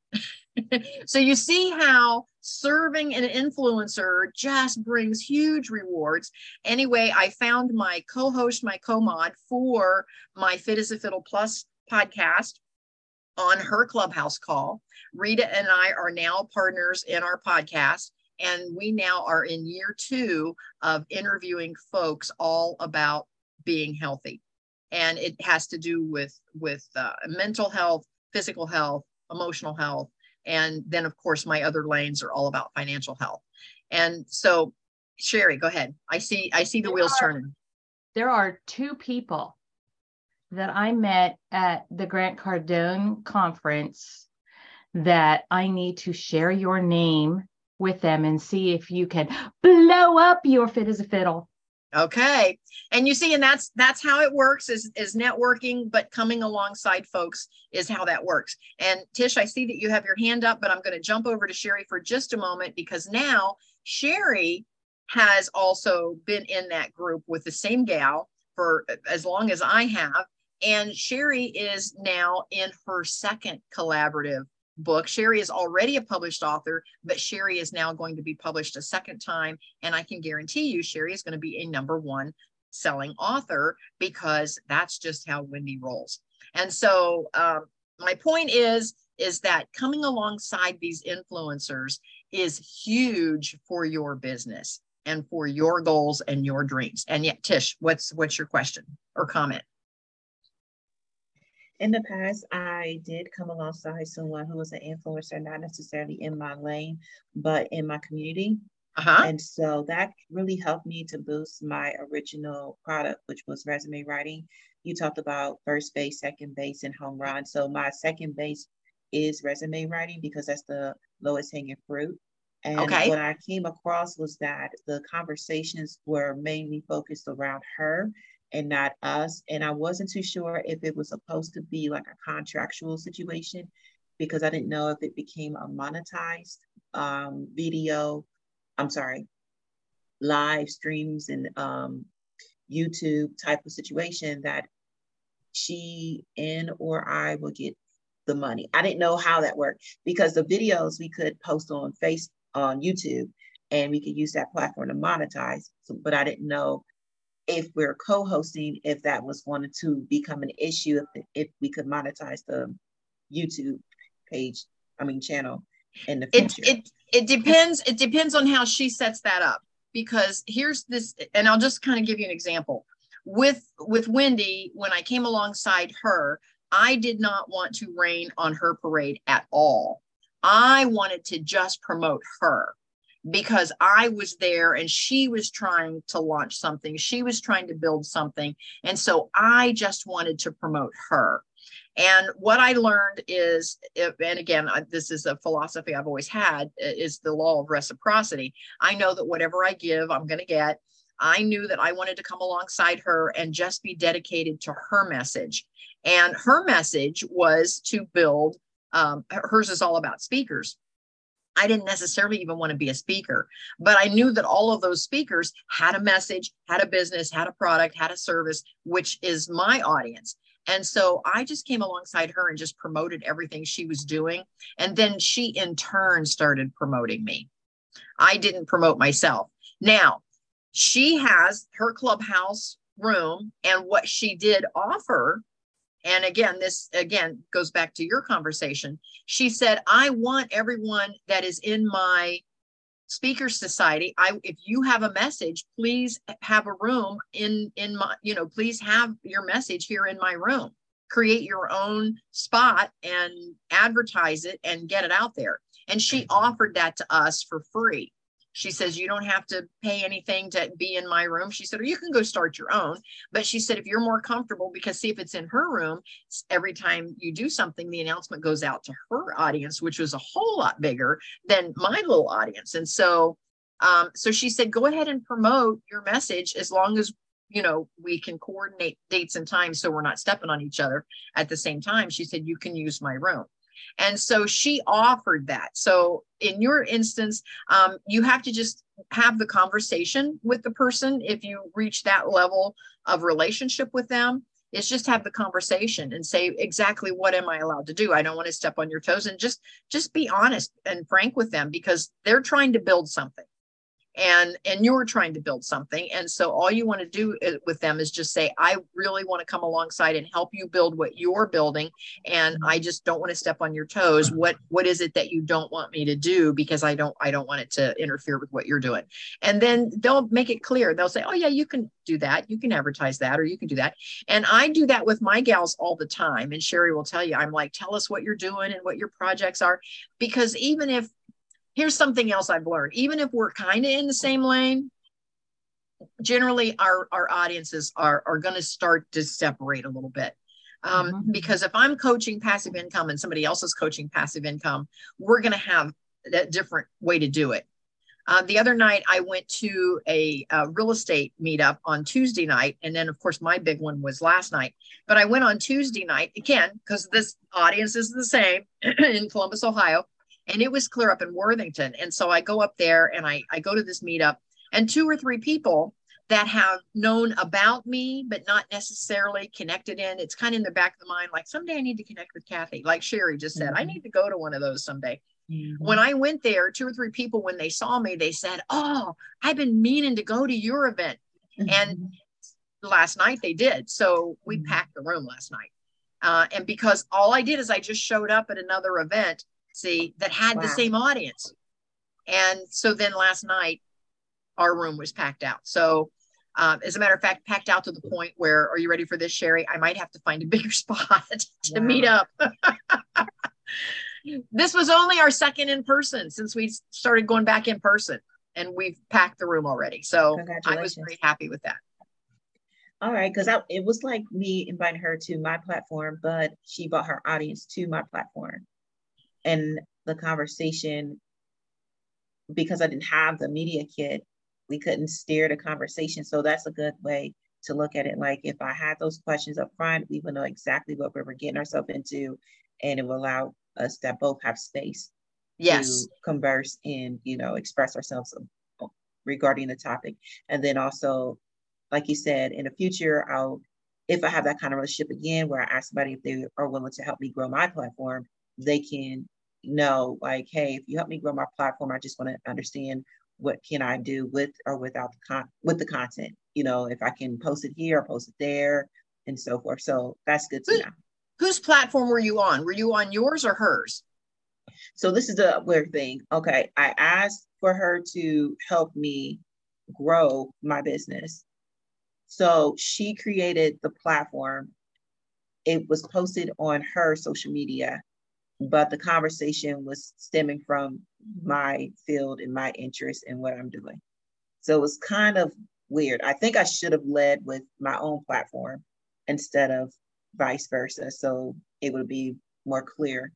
So you see how serving an influencer just brings huge rewards. Anyway, I found my co-host, my co-mod for my Fit as a Fiddle Plus podcast on her Clubhouse call. Rita and I are now partners in our podcast, and we now are in year two of interviewing folks all about being healthy. And it has to do with, with uh, mental health, physical health, emotional health. And then, of course, my other lanes are all about financial health. And so, Sherry, go ahead. I see, I see the there wheels are, turning. There are two people that I met at the Grant Cardone conference that I need to share your name with them and see if you can blow up your Fit as a Fiddle. Okay. And you see, and that's, that's how it works is, is networking, but coming alongside folks is how that works. And Tish, I see that you have your hand up, but I'm going to jump over to Sherry for just a moment, because now Sherry has also been in that group with the same gal for as long as I have. And Sherry is now in her second collaborative book. Sherry is already a published author, but Sherry is now going to be published a second time. And I can guarantee you, Sherry is going to be a number one selling author, because that's just how Wendy rolls. And so um, my point is, is that coming alongside these influencers is huge for your business and for your goals and your dreams. And yet, Tish, what's, what's your question or comment? In the past, I did come alongside someone who was an influencer, not necessarily in my lane, but in my community. Uh-huh. And so that really helped me to boost my original product, which was resume writing. You talked about first base, second base, and home run. So my second base is resume writing because that's the lowest hanging fruit. And Okay. what I came across was that the conversations were mainly focused around her and not us. And I wasn't too sure if it was supposed to be like a contractual situation because I didn't know if it became a monetized um, video. I'm sorry, live streams and um, YouTube type of situation that she and or I would get the money. I didn't know how that worked because the videos we could post on face on YouTube and we could use that platform to monetize. So, but I didn't know if we're co-hosting, if that was going to become an issue, if, if we could monetize the YouTube page, I mean channel in the future. It it it depends. It depends on how she sets that up. Because here's this, and I'll just kind of give you an example. With with Wendy, when I came alongside her, I did not want to rain on her parade at all. I wanted to just promote her because I was there and she was trying to launch something. She was trying to build something. And so I just wanted to promote her. And what I learned is, and again, this is a philosophy I've always had, is the law of reciprocity. I know that whatever I give, I'm going to get. I knew that I wanted to come alongside her and just be dedicated to her message. And her message was to build, um, hers is all about speakers. I didn't necessarily even want to be a speaker, but I knew that all of those speakers had a message, had a business, had a product, had a service, which is my audience. And so I just came alongside her and just promoted everything she was doing. And then she in turn started promoting me. I didn't promote myself. Now, she has her clubhouse room, and what she did offer, and again, this again goes back to your conversation. She said, I want everyone that is in my Speaker Society, I if you have a message, please have a room in in my, you know, please have your message here in my room. Create your own spot and advertise it and get it out there. And she offered that to us for free. She says, you don't have to pay anything to be in my room. She said, or you can go start your own. But she said, if you're more comfortable, because see, if it's in her room, every time you do something, the announcement goes out to her audience, which was a whole lot bigger than my little audience. And so, um, so she said, go ahead and promote your message as long as, you know, we can coordinate dates and times so we're not stepping on each other at the same time. She said, you can use my room. And so she offered that. So in your instance, um, you have to just have the conversation with the person. If you reach that level of relationship with them, it's just have the conversation and say, exactly what am I allowed to do? I don't want to step on your toes, and just, just be honest and frank with them, because they're trying to build something. And, and you're trying to build something. And so all you want to do with them is just say, I really want to come alongside and help you build what you're building. And I just don't want to step on your toes. What, what is it that you don't want me to do? Because I don't, I don't want it to interfere with what you're doing. And then they'll make it clear. They'll say, oh yeah, you can do that. You can advertise that, or you can do that. And I do that with my gals all the time. And Sherry will tell you, I'm like, tell us what you're doing and what your projects are. Because even if, here's something else I've learned. Even if we're kind of in the same lane, generally our, our audiences are, are going to start to separate a little bit. Um, mm-hmm. Because if I'm coaching passive income and somebody else is coaching passive income, we're going to have a different way to do it. Uh, the other night, I went to a, a real estate meetup on Tuesday night. And then, of course, my big one was last night. But I went on Tuesday night, again, because this audience is the same in Columbus, Ohio. And it was clear up in Worthington. And so I go up there and I, I go to this meetup, and two or three people that have known about me, but not necessarily connected in. It's kind of in the back of the mind, like someday I need to connect with Kathy. Like Sherry just said, mm-hmm. I need to go to one of those someday. Mm-hmm. When I went there, two or three people, when they saw me, they said, oh, I've been meaning to go to your event. Mm-hmm. And last night they did. So we mm-hmm. packed the room last night. Uh, and because all I did is I just showed up at another event, see, that had wow. the same audience. And so then last night, our room was packed out. So Um, as a matter of fact, packed out to the point where, are you ready for this, Sherry? I might have to find a bigger spot to wow. meet up. This was only our second in person since we started going back in person, and we've packed the room already. So I was very happy with that. All right, because it was like me inviting her to my platform, but she brought her audience to my platform. And the conversation, because I didn't have the media kit, we couldn't steer the conversation. So that's a good way to look at it. Like if I had those questions up front, we would know exactly what we were getting ourselves into, and it will allow us that both have space yes. to converse and, you know, express ourselves regarding the topic. And then also, like you said, in the future, I'll, if I have that kind of relationship again, where I ask somebody if they are willing to help me grow my platform, they can know like, hey, if you help me grow my platform, I just want to understand what can I do with or without the con with the content, you know, if I can post it here or post it there and so forth. So that's good to Who, know. Whose platform were you on? Were you on yours or hers? So this is the weird thing. Okay. I asked for her to help me grow my business. So she created the platform. It was posted on her social media, but the conversation was stemming from my field and my interest in what I'm doing. So it was kind of weird. I think I should have led with my own platform instead of vice versa. So it would be more clear.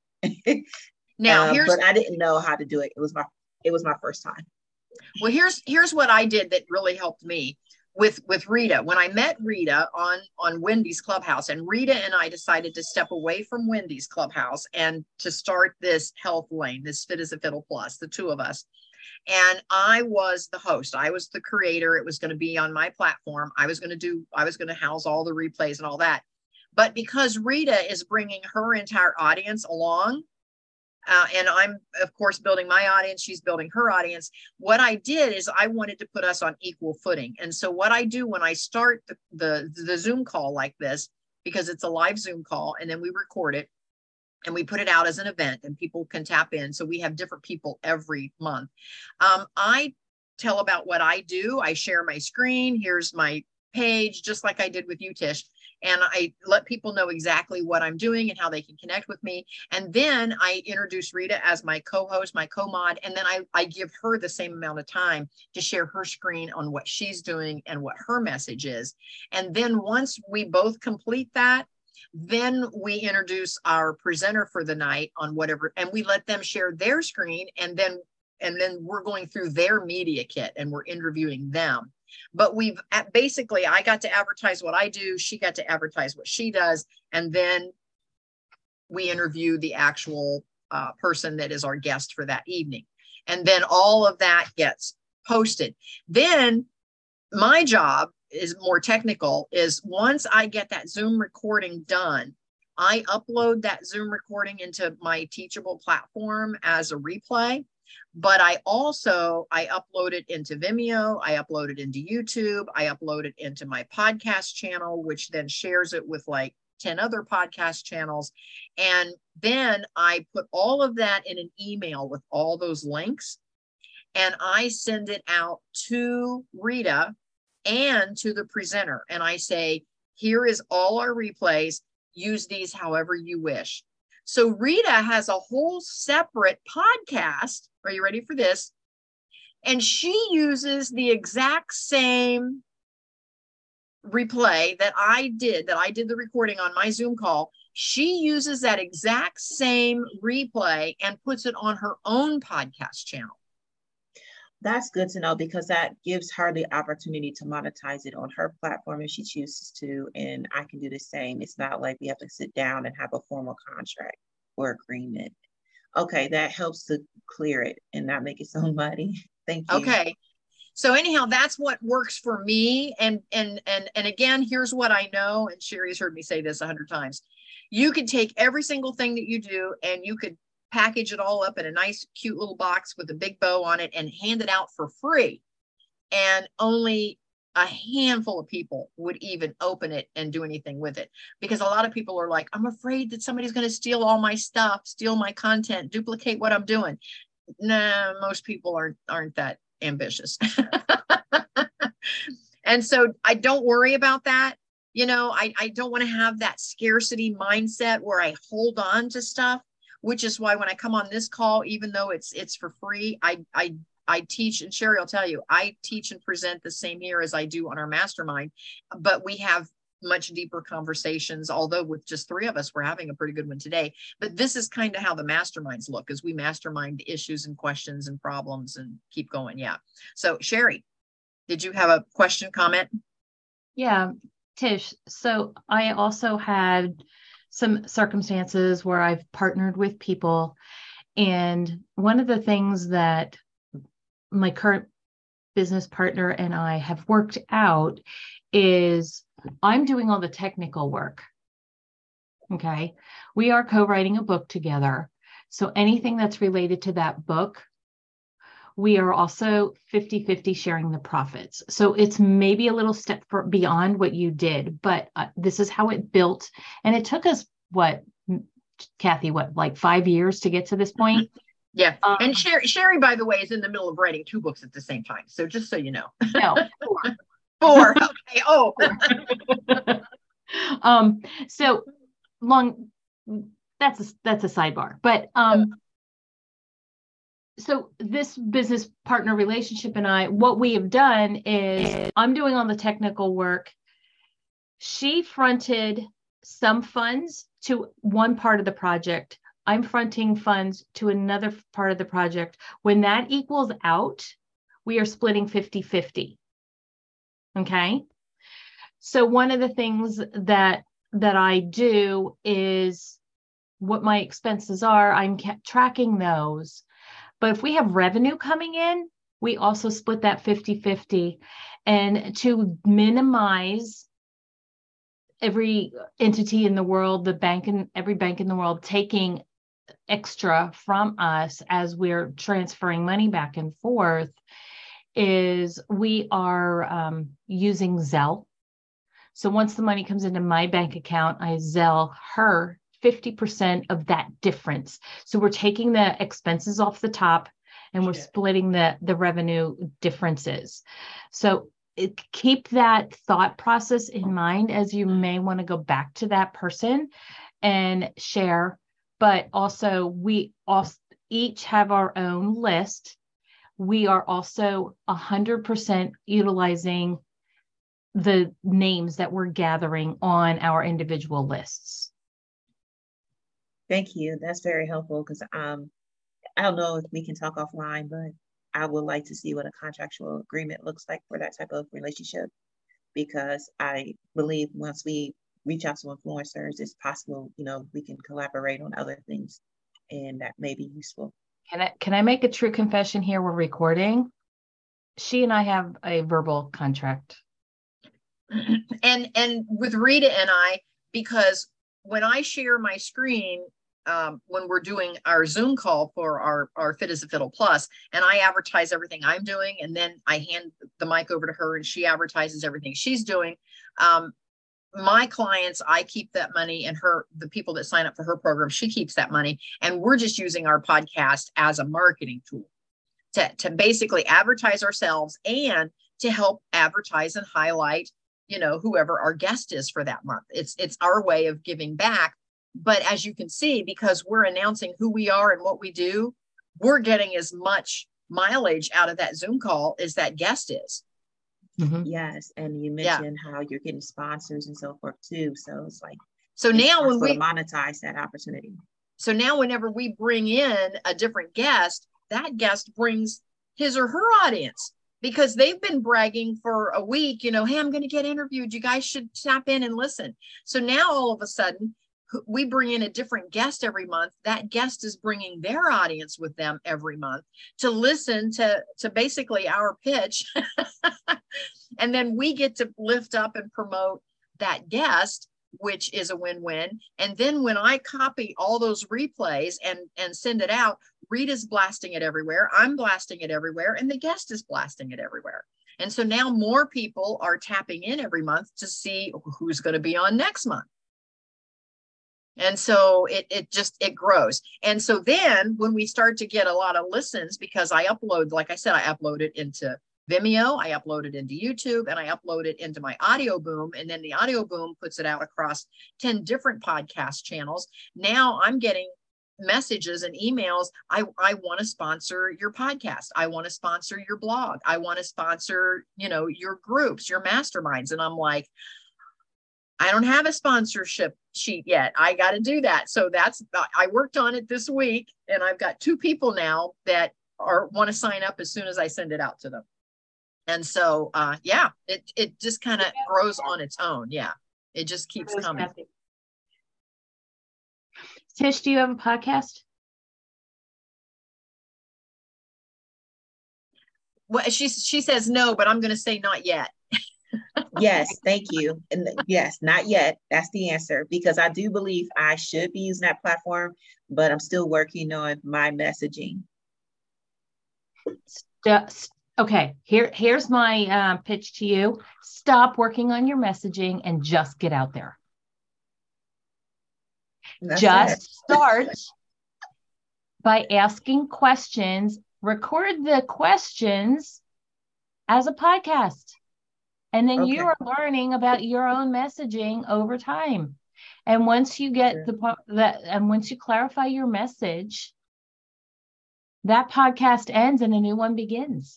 Now, um, here's, but I didn't know how to do it. It was my, it was my first time. Well, here's, here's what I did that really helped me with, with Rita. When I met Rita on, on Wendy's Clubhouse, and Rita and I decided to step away from Wendy's Clubhouse and to start this health lane, this Fit as a Fiddle Plus, the two of us. And I was the host. I was the creator. It was going to be on my platform. I was going to do, I was going to house all the replays and all that. But because Rita is bringing her entire audience along, uh, and I'm, of course, building my audience, she's building her audience. What I did is I wanted to put us on equal footing. And so what I do when I start the, the, the Zoom call like this, because it's a live Zoom call, and then we record it, and we put it out as an event and people can tap in. So we have different people every month. Um, I tell about what I do. I share my screen. Here's my page, just like I did with you, Tish. And I let people know exactly what I'm doing and how they can connect with me. And then I introduce Rita as my co-host, my co-mod. And then I, I give her the same amount of time to share her screen on what she's doing and what her message is. And then once we both complete that, then we introduce our presenter for the night on whatever, and we let them share their screen. And then, and then we're going through their media kit and we're interviewing them. But we've basically, I got to advertise what I do. She got to advertise what she does. And then we interview the actual uh, person that is our guest for that evening. And then all of that gets posted. Then my job is more technical, is once I get that Zoom recording done, I upload that Zoom recording into my Teachable platform as a replay. But I also, I upload it into Vimeo, I upload it into YouTube, I upload it into my podcast channel, which then shares it with like ten other podcast channels. And then I put all of that in an email with all those links, and I send it out to Rita and to the presenter. And I say, here is all our replays, use these however you wish. So Rita has a whole separate podcast. Are you ready for this? And she uses the exact same replay that I did, that I did the recording on my Zoom call. She uses that exact same replay and puts it on her own podcast channel. That's good to know, because that gives her the opportunity to monetize it on her platform if she chooses to, and I can do the same. It's not like we have to sit down and have a formal contract or agreement. Okay, that helps to clear it and not make it so muddy. Thank you. Okay. So anyhow, that's what works for me. And and and and again, here's what I know, and Sherry's heard me say this a hundred times. You could take every single thing that you do and you could package it all up in a nice, cute little box with a big bow on it and hand it out for free. And only a handful of people would even open it and do anything with it. Because a lot of people are like, I'm afraid that somebody's going to steal all my stuff, steal my content, duplicate what I'm doing. Nah, most people aren't, aren't that ambitious. And so I don't worry about that. You know, I, I don't want to have that scarcity mindset where I hold on to stuff, which is why when I come on this call, even though it's it's for free, I I I teach, and Sherry will tell you, I teach and present the same here as I do on our mastermind, but we have much deeper conversations, although with just three of us, we're having a pretty good one today. But this is kind of how the masterminds look, as we mastermind issues and questions and problems and keep going. Yeah. So Sherry, did you have a question, comment? Yeah, Tish. So I also had some circumstances where I've partnered with people. And one of the things that my current business partner and I have worked out is I'm doing all the technical work. Okay. We are co-writing a book together. So anything that's related to that book, we are also fifty fifty sharing the profits. So it's maybe a little step for, beyond what you did, but uh, this is how it built. And it took us, what, Kathy, what, like five years to get to this point? Yeah. Um, and Sherry, Sherry, by the way, is in the middle of writing two books at the same time. So just so you know. No, four. Four. Okay. Oh. um, so long, that's a, that's a sidebar, but, um, so this business partner relationship and I, what we have done is I'm doing all the technical work. She fronted some funds to one part of the project. I'm fronting funds to another part of the project. When that equals out, we are splitting fifty fifty. Okay. So one of the things that, that I do is what my expenses are. I'm kept tracking those. But if we have revenue coming in, we also split that fifty fifty. And to minimize every entity in the world, the bank and every bank in the world taking extra from us as we're transferring money back and forth, is we are um, using Zelle. So once the money comes into my bank account, I Zelle her fifty percent of that difference. So we're taking the expenses off the top and we're splitting the, the revenue differences. So it, keep that thought process in mind as you may want to go back to that person and share, but also we also each have our own list. We are also one hundred percent utilizing the names that we're gathering on our individual lists. Thank you. That's very helpful because um, I don't know if we can talk offline, but I would like to see what a contractual agreement looks like for that type of relationship, because I believe once we reach out to influencers, it's possible, you know, we can collaborate on other things and that may be useful. Can I, can I make a true confession here? We're recording. She and I have a verbal contract. And, and with Rita and I, because when I share my screen, um, when we're doing our Zoom call for our, our Fit as a Fiddle Plus, and I advertise everything I'm doing, and then I hand the mic over to her and she advertises everything she's doing. Um, my clients, I keep that money, and her, the people that sign up for her program, she keeps that money. And we're just using our podcast as a marketing tool to, to basically advertise ourselves and to help advertise and highlight, you know, whoever our guest is for that month. It's, it's our way of giving back. But as you can see, because we're announcing who we are and what we do, we're getting as much mileage out of that Zoom call as that guest is. Mm-hmm. Yes. And you mentioned yeah. how you're getting sponsors and so forth too. So it's like, so it's now when we monetize that opportunity. So now whenever we bring in a different guest, that guest brings his or her audience, because they've been bragging for a week, you know, hey, I'm going to get interviewed. You guys should tap in and listen. So now all of a sudden, we bring in a different guest every month. That guest is bringing their audience with them every month to listen to, to basically our pitch. And then we get to lift up and promote that guest, which is a win-win. And then when I copy all those replays and, and send it out, Rita's blasting it everywhere. I'm blasting it everywhere. And the guest is blasting it everywhere. And so now more people are tapping in every month to see who's going to be on next month. And so it, it just, it grows. And so then when we start to get a lot of listens, because I upload, like I said, I upload it into Vimeo, I upload it into YouTube, and I upload it into my Audio Boom. And then the Audio Boom puts it out across ten different podcast channels. Now I'm getting messages and emails. I, I want to sponsor your podcast. I want to sponsor your blog. I want to sponsor, you know, your groups, your masterminds. And I'm like, I don't have a sponsorship sheet yet. I got to do that. So that's, I worked on it this week, and I've got two people now that are want to sign up as soon as I send it out to them. And so, uh, yeah, it, it just kind of grows on its own. Yeah. It just keeps coming. Tish, do you have a podcast? Well, she, she says no, but I'm going to say not yet. Yes, thank you. And yes, not yet. That's the answer, because I do believe I should be using that platform, but I'm still working on my messaging. Just, okay, here, here's my uh, pitch to you. Stop working on your messaging and just get out there. That's just it. Start by asking questions. Record the questions as a podcast. And then okay. you are learning about your own messaging over time. And once you get sure. the that, and once you clarify your message, that podcast ends and a new one begins.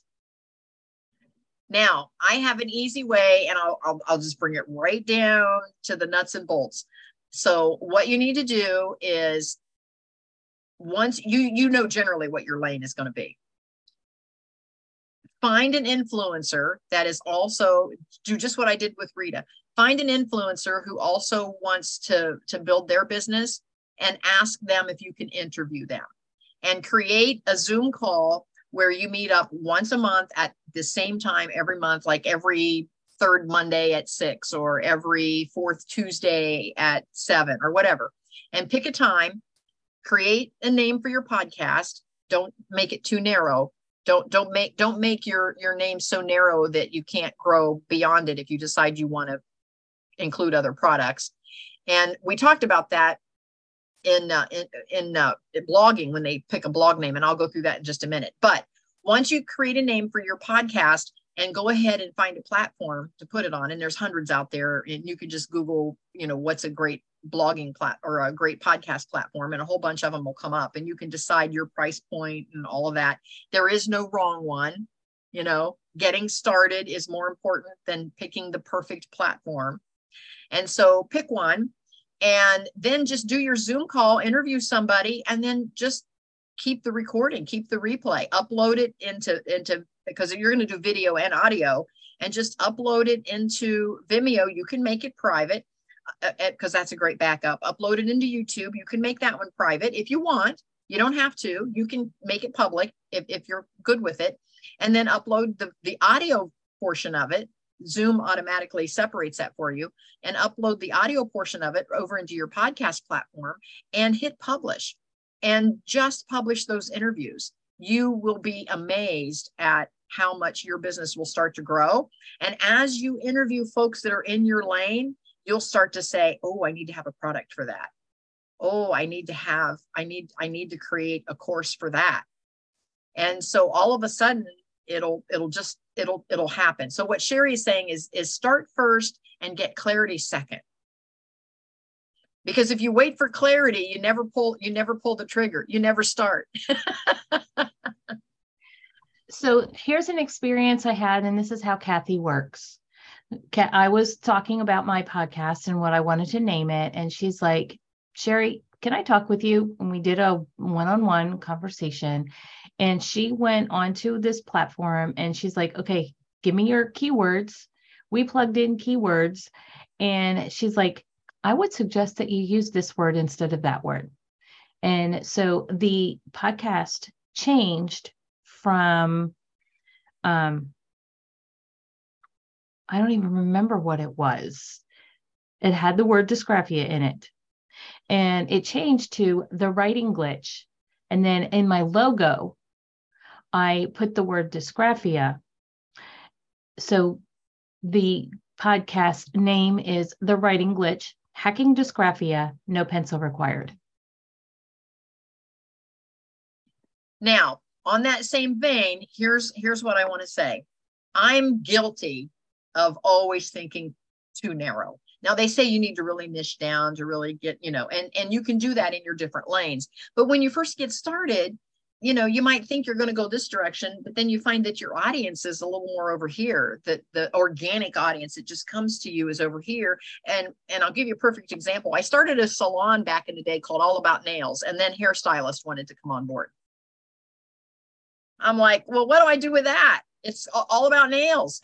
Now, I have an easy way, and I'll, I'll, I'll just bring it right down to the nuts and bolts. So what you need to do is, once you, you know generally what your lane is going to be. Find an influencer that is also, do just what I did with Rita. Find an influencer who also wants to, to build their business, and ask them if you can interview them. And create a Zoom call where you meet up once a month at the same time every month, like every third Monday at six, or every fourth Tuesday at seven, or whatever. And pick a time, create a name for your podcast. Don't make it too narrow. Don't, don't make, don't make your, your name so narrow that you can't grow beyond it if you decide you want to include other products. And we talked about that in, uh, in, in uh, blogging, when they pick a blog name, and I'll go through that in just a minute. But once you create a name for your podcast, and go ahead and find a platform to put it on, and there's hundreds out there, and you can just Google, you know, what's a great blogging plat or a great podcast platform, and a whole bunch of them will come up, and you can decide your price point and all of that. There is no wrong one. You know, getting started is more important than picking the perfect platform. And so pick one, and then just do your Zoom call, interview somebody, and then just keep the recording, keep the replay, upload it into, into, because you're going to do video and audio, and just upload it into Vimeo. You can make it private, because uh, that's a great backup. Upload it into YouTube. You can make that one private if you want. You don't have to. You can make it public if, if you're good with it. And then upload the, the audio portion of it. Zoom automatically separates that for you, and upload the audio portion of it over into your podcast platform, and hit publish, and just publish those interviews. You will be amazed at how much your business will start to grow. And as you interview folks that are in your lane, you'll start to say, oh, I need to have a product for that. Oh, I need to have, I need, I need to create a course for that. And so all of a sudden it'll, it'll just, it'll, it'll happen. So what Sherry is saying is, is start first and get clarity second. Because if you wait for clarity, you never pull, you never pull the trigger. You never start. So here's an experience I had, and this is how Kathy works. I was talking about my podcast and what I wanted to name it. And she's like, Sherry, can I talk with you? And we did a one-on-one conversation, and she went onto this platform, and she's like, okay, give me your keywords. We plugged in keywords, and she's like, I would suggest that you use this word instead of that word. And so the podcast changed from, um, I don't even remember what it was. It had the word dysgraphia in it, and it changed to the writing glitch. And then in my logo, I put the word dysgraphia. So the podcast name is The Writing Glitch, Hacking Dysgraphia, No Pencil Required. Now, on that same vein, here's, here's what I want to say. I'm guilty of always thinking too narrow. Now they say you need to really niche down to really get, you know, and, and you can do that in your different lanes. But when you first get started, you know, you might think you're going to go this direction, but then you find that your audience is a little more over here, that the organic audience that just comes to you is over here. And, and I'll give you a perfect example. I started a salon back in the day called All About Nails, and then hairstylist wanted to come on board. I'm like, well, what do I do with that? It's all about nails.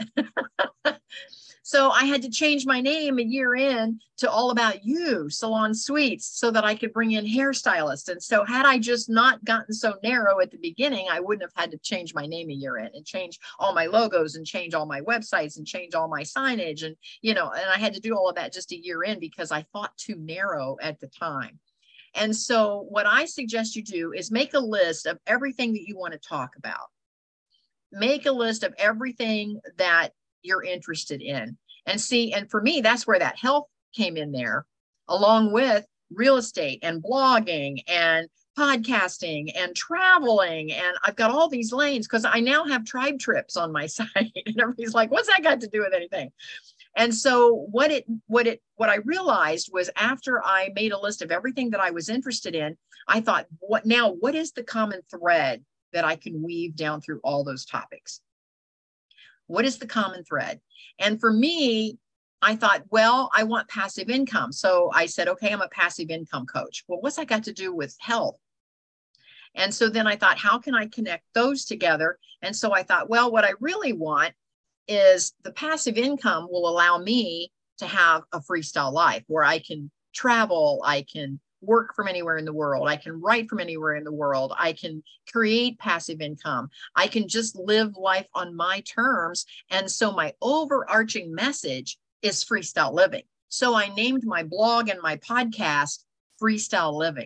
So I had to change my name a year in to All About You Salon Suites so that I could bring in hairstylists. And so had I just not gotten so narrow at the beginning, I wouldn't have had to change my name a year in and change all my logos and change all my websites and change all my signage. And, you know, and I had to do all of that just a year in because I thought too narrow at the time. And so what I suggest you do is make a list of everything that you want to talk about. Make a list of everything that you're interested in, and see. And for me, that's where that health came in there, along with real estate and blogging and podcasting and traveling. And I've got all these lanes because I now have tribe trips on my site. And everybody's like, what's that got to do with anything? And so what it, what it, what I realized was after I made a list of everything that I was interested in, I thought, what now, what is the common thread that I can weave down through all those topics? What is the common thread? And for me, I thought, well, I want passive income. So I said, okay, I'm a passive income coach. Well, what's that got to do with health? And so then I thought, how can I connect those together? And so I thought, well, what I really want is the passive income will allow me to have a freestyle life where I can travel, I can work from anywhere in the world, I can write from anywhere in the world, I can create passive income, I can just live life on my terms. And so my overarching message is freestyle living. So I named my blog and my podcast Freestyle Living,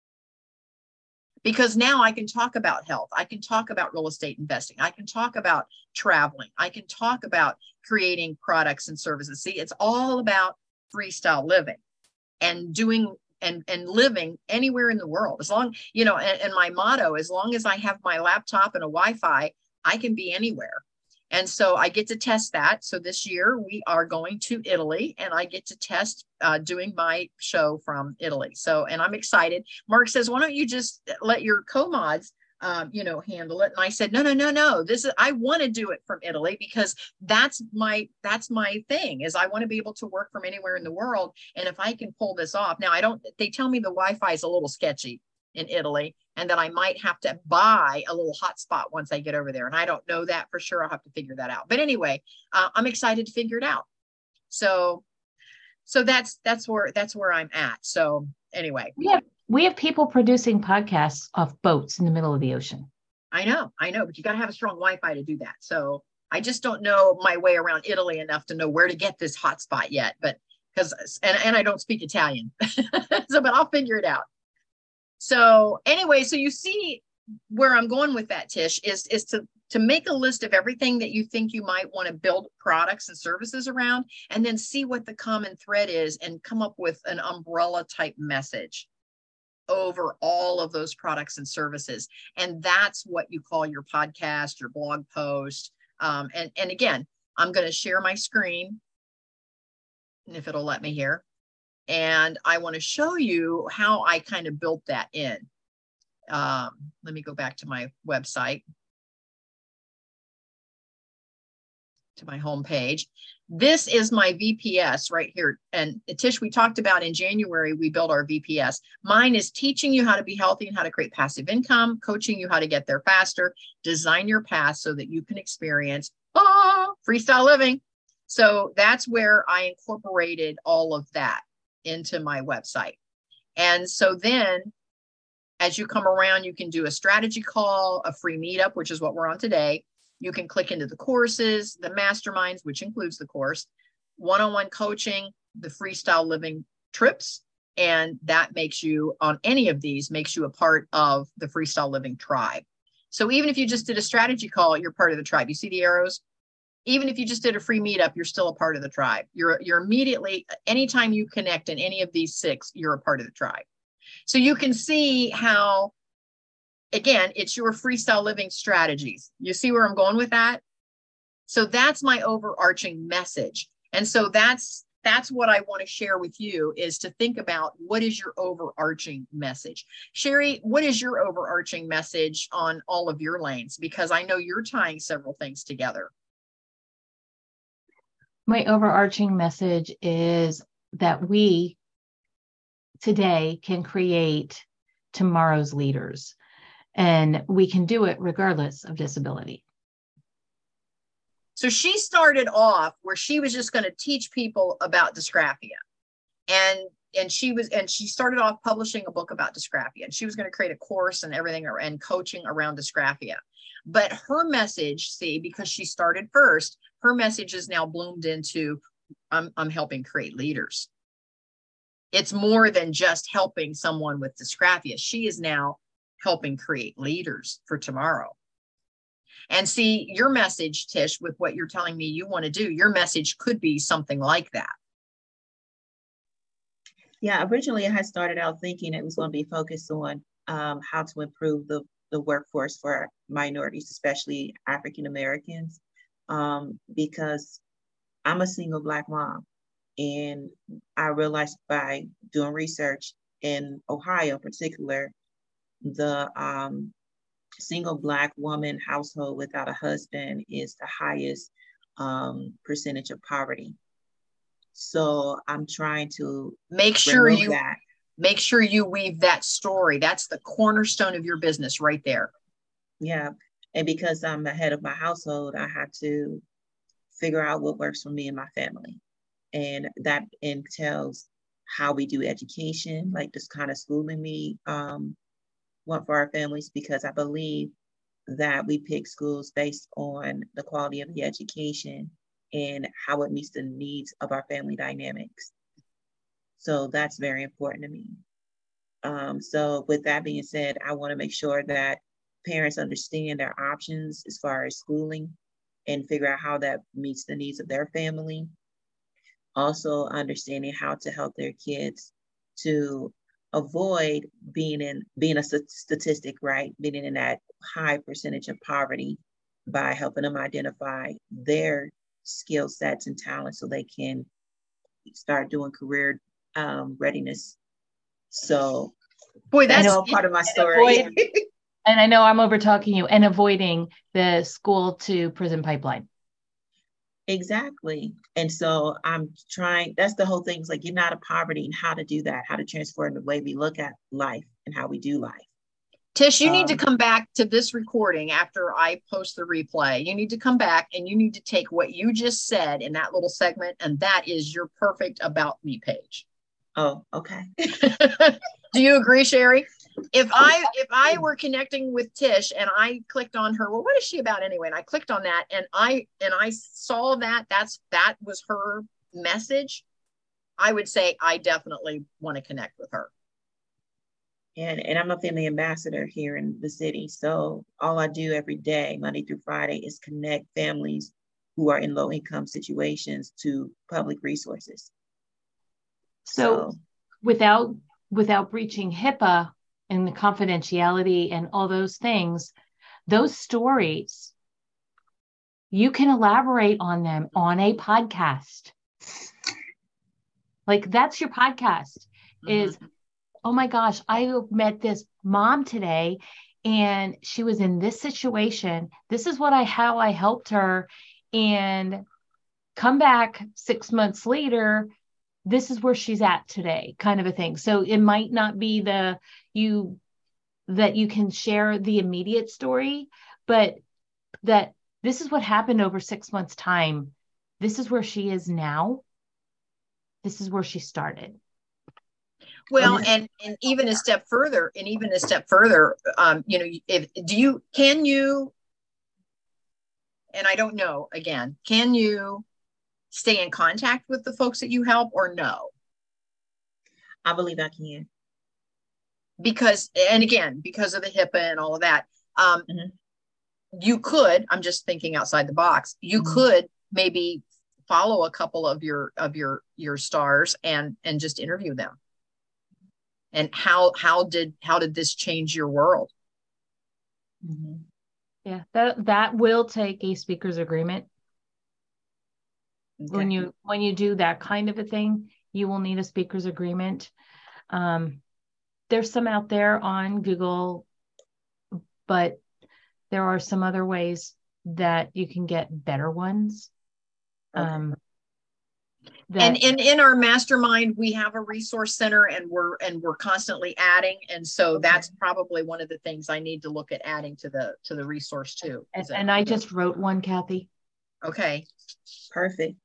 because now I can talk about health, I can talk about real estate investing, I can talk about traveling, I can talk about creating products and services. See, it's all about freestyle living and doing and, and living anywhere in the world. As long, you know, and, and my motto, as long as I have my laptop and a Wi-Fi, I can be anywhere. And so I get to test that. So this year we are going to Italy, and I get to test uh, doing my show from Italy. So, and I'm excited. Mark says, why don't you just let your co-mods Um, you know, handle it. And I said, no, no, no, no, this is, I want to do it from Italy because that's my, that's my thing is I want to be able to work from anywhere in the world. And if I can pull this off now, I don't, they tell me the Wi-Fi is a little sketchy in Italy and that I might have to buy a little hotspot once I get over there. And I don't know that for sure. I'll have to figure that out. But anyway, uh, I'm excited to figure it out. So, so that's, that's where, that's where I'm at. So anyway. Yeah. We have people producing podcasts off boats in the middle of the ocean. I know, I know, but you got to have a strong Wi-Fi to do that. So I just don't know my way around Italy enough to know where to get this hotspot yet, but because, and, and I don't speak Italian, so, but I'll figure it out. So anyway, so you see where I'm going with that, Tish, is, is to, to make a list of everything that you think you might want to build products and services around, and then see what the common thread is and come up with an umbrella type message over all of those products and services. And that's what you call your podcast, your blog post. Um, and, and again, I'm going to share my screen if it'll let me here. And I want to show you how I kind of built that in. Um, let me go back to my website, to my homepage. This is my V P S right here. And Tish, we talked about in January, we built our V P S. Mine is teaching you how to be healthy and how to create passive income, coaching you how to get there faster, design your path so that you can experience ah, freestyle living. So that's where I incorporated all of that into my website. And so then as you come around, you can do a strategy call, a free meetup, which is what we're on today. You can click into the courses, the masterminds, which includes the course, one-on-one coaching, the freestyle living trips. And that makes you, on any of these, makes you a part of the freestyle living tribe. So even if you just did a strategy call, you're part of the tribe. You see the arrows? Even if you just did a free meetup, you're still a part of the tribe. You're, you're immediately, anytime you connect in any of these six, you're a part of the tribe. So you can see how, again, it's your freestyle living strategies. You see where I'm going with that? So that's my overarching message. And so that's that's what I want to share with you, is to think about, what is your overarching message? Sherry, what is your overarching message on all of your lanes? Because I know you're tying several things together. My overarching message is that we today can create tomorrow's leaders, and we can do it regardless of disability. So she started off where she was just going to teach people about dysgraphia. And and she was and she started off publishing a book about dysgraphia, and she was going to create a course and everything and coaching around dysgraphia. But her message, see, because she started first, her message is now bloomed into, I'm, I'm helping create leaders. It's more than just helping someone with dysgraphia. She is now helping create leaders for tomorrow. And see, your message, Tish, with what you're telling me you want to do, your message could be something like that. Yeah, originally I had started out thinking it was going to be focused on um, how to improve the, the workforce for minorities, especially African Americans, um, because I'm a single Black mom. And I realized by doing research in Ohio in particular, the um, single Black woman household without a husband is the highest um, percentage of poverty. So I'm trying to make sure you that. make sure you weave that story. That's the cornerstone of your business right there. Yeah. And because I'm the head of my household, I have to figure out what works for me and my family. And that entails how we do education, like this kind of schooling we um, want for our families, because I believe that we pick schools based on the quality of the education and how it meets the needs of our family dynamics. So that's very important to me. Um, so with that being said, I want to make sure that parents understand their options as far as schooling and figure out how that meets the needs of their family. Also understanding how to help their kids to avoid being in being a statistic, right? Being in that high percentage of poverty by helping them identify their skill sets and talents so they can start doing career um, readiness. So boy, that's all part of my story. Avoid, and I know I'm over talking you, and avoiding the school to prison pipeline. Exactly. And so I'm trying, that's the whole thing. It's like getting out of poverty and how to do that, how to transform the way we look at life and how we do life. Tish, you um, need to come back to this recording after I post the replay. You need to come back and you need to take what you just said in that little segment, and that is your perfect About Me page. Oh, okay. Do you agree, Sherry? If I if I were connecting with Tish and I clicked on her, well, what is she about anyway? And I clicked on that and I and I saw that that's that was her message, I would say I definitely want to connect with her. And, and I'm a family ambassador here in the city. So all I do every day, Monday through Friday, is connect families who are in low income situations to public resources. So, so without without breaching HIPAA and the confidentiality and all those things, those stories, you can elaborate on them on a podcast. Like that's your podcast. Mm-hmm. Is, oh my gosh, I met this mom today and she was in this situation. This is what I, how I helped her, and come back six months later, this is where she's at today, kind of a thing. So it might not be the, you, that you can share the immediate story, but that this is what happened over six months time. This is where she is now. This is where she started. Well, and, and even a step further, and even a step further, um, you know, if, do you, can you, and I don't know, again, can you stay in contact with the folks that you help or no? I believe I can. Because, and again, because of the HIPAA and all of that, um, mm-hmm. you could, I'm just thinking outside the box, you mm-hmm. could maybe follow a couple of your, of your, your stars and, and just interview them. And how, how did, how did this change your world? Mm-hmm. Yeah, that, that will take a speaker's agreement. Okay. When you when you do that kind of a thing, you will need a speaker's agreement. Um, there's some out there on Google, but there are some other ways that you can get better ones. Okay. Um, that, and in in our mastermind, we have a resource center, and we're and we're constantly adding. And so Okay. that's probably one of the things I need to look at adding to the to the resource too. and, Is that- and I just wrote one, Kathy. okay. Perfect.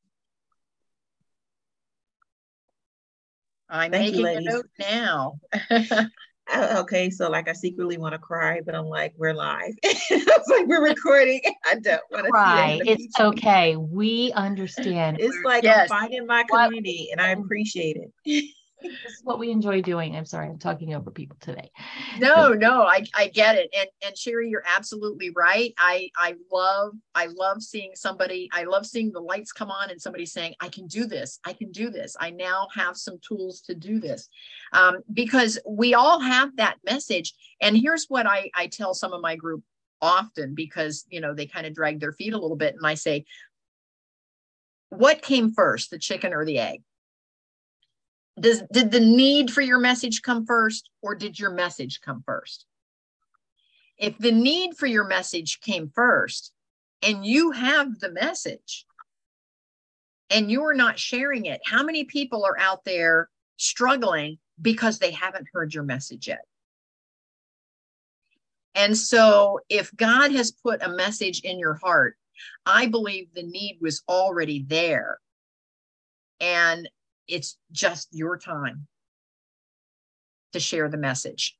I'm Thank you, making a ladies. note now. Uh, okay, so like I secretly want to cry, but I'm like, we're live. It's like we're recording. I don't want to Cry. see that in the It's future. okay. We understand. It's We're- like Yes. I'm finding my What- community, and I appreciate it. This is what we enjoy doing. I'm sorry, I'm talking over people today. No, no, I, I get it. And and Sherry, you're absolutely right. I I love I love seeing somebody, I love seeing the lights come on and somebody saying, I can do this, I can do this. I now have some tools to do this. Um, because we all have that message. And here's what I, I tell some of my group often, because you know they kind of drag their feet a little bit. And I say, what came first, the chicken or the egg? Does, did the need for your message come first, or did your message come first? If the need for your message came first and you have the message and you're not sharing it, how many people are out there struggling because they haven't heard your message yet? And so if God has put a message in your heart, I believe the need was already there. And it's just your time to share the message.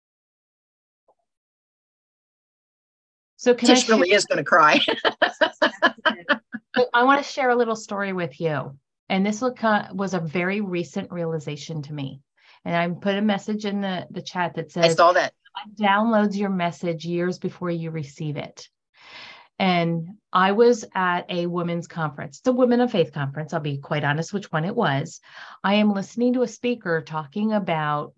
So can I Tish share, really is going to cry. so I want to share a little story with you. And this was a very recent realization to me. And I put a message in the, the chat that I says, saw that. downloads your message years before you receive it. And I was at a women's conference, the Women of Faith conference. I'll be quite honest which one it was. I am listening to a speaker talking about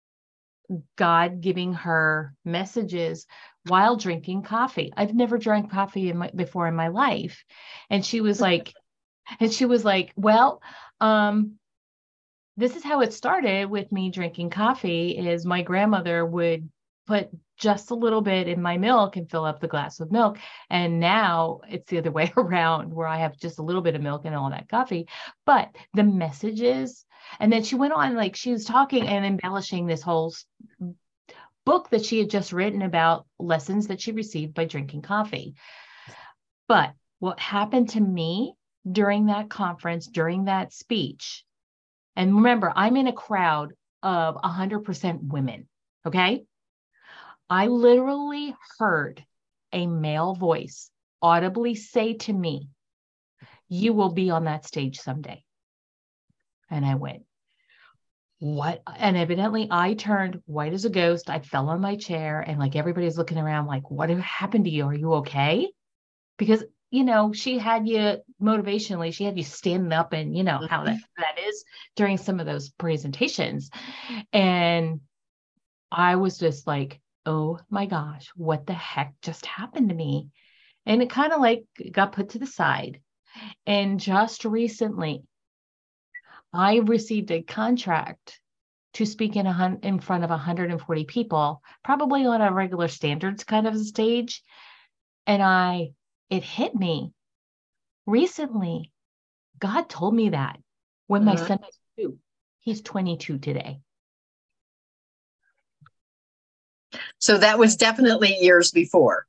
God giving her messages while drinking coffee. I've never drank coffee in my, before in my life. And she was like, and she was like, well, um, this is how it started with me drinking coffee. Is my grandmother would put just a little bit in my milk and fill up the glass with milk. And now it's the other way around, where I have just a little bit of milk and all that coffee. But the messages, and then she went on, like she was talking and embellishing this whole book that she had just written about lessons that she received by drinking coffee. But what happened to me during that conference, during that speech, and remember, I'm in a crowd of one hundred percent women, okay? I literally heard a male voice audibly say to me, you will be on that stage someday. And I went, what? And evidently I turned white as a ghost. I fell on my chair, and like everybody's looking around like, what happened to you? Are you okay? Because, you know, she had you motivationally, she had you standing up, and you know how that, that is during some of those presentations. And I was just like, oh my gosh, what the heck just happened to me? And it kind of like got put to the side. And just recently, I received a contract to speak in, a, in front of one hundred forty people, probably on a regular standards kind of stage. And I, it hit me recently. God told me that when my mm-hmm. son was two. He's twenty-two today. So that was definitely years before.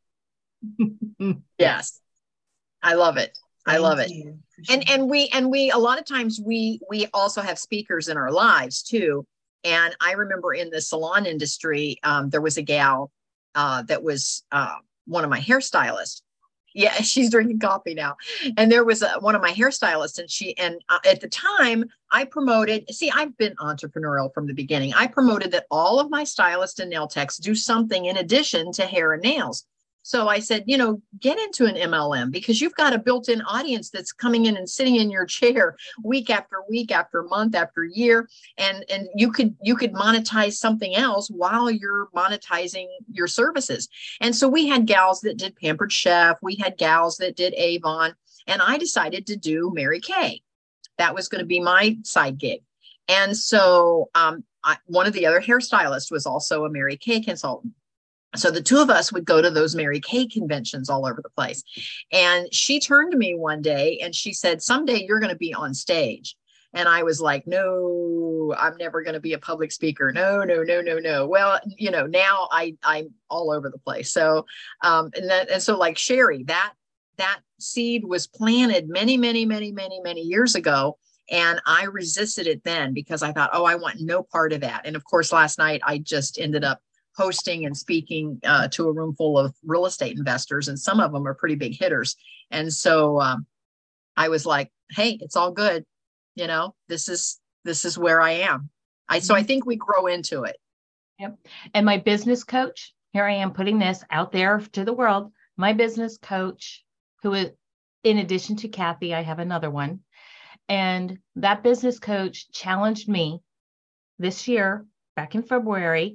Yes. I love it. I Thank love it. you. And and we and we a lot of times we we also have speakers in our lives too. And I remember in the salon industry, um, there was a gal uh, that was uh, one of my hairstylists. Yeah, she's drinking coffee now. And there was a, one of my hairstylists, and she and uh, at the time I promoted. See, I've been entrepreneurial from the beginning. I promoted that all of my stylists and nail techs do something in addition to hair and nails. So I said, you know, get into an M L M, because you've got a built-in audience that's coming in and sitting in your chair week after week after month after year. And, and you could you could monetize something else while you're monetizing your services. And so we had gals that did Pampered Chef. We had gals that did Avon. And I decided to do Mary Kay. That was going to be my side gig. And so um, I, one of the other hairstylists was also a Mary Kay consultant. So the two of us would go to those Mary Kay conventions all over the place. And she turned to me one day and she said, someday you're going to be on stage. And I was like, no, I'm never going to be a public speaker. No, no, no, no, no. Well, you know, now I, I'm all over the place. So, um, and then, and so like Sherry, that, that seed was planted many, many, many, many, many years ago. And I resisted it then because I thought, oh, I want no part of that. And of course, last night I just ended up hosting and speaking uh, to a room full of real estate investors. And some of them are pretty big hitters. And so um, I was like, hey, it's all good. You know, this is, this is where I am. I, so I think we grow into it. Yep. And my business coach, here I am putting this out there to the world. My business coach, who is, in addition to Kathy, I have another one. And that business coach challenged me this year, back in February,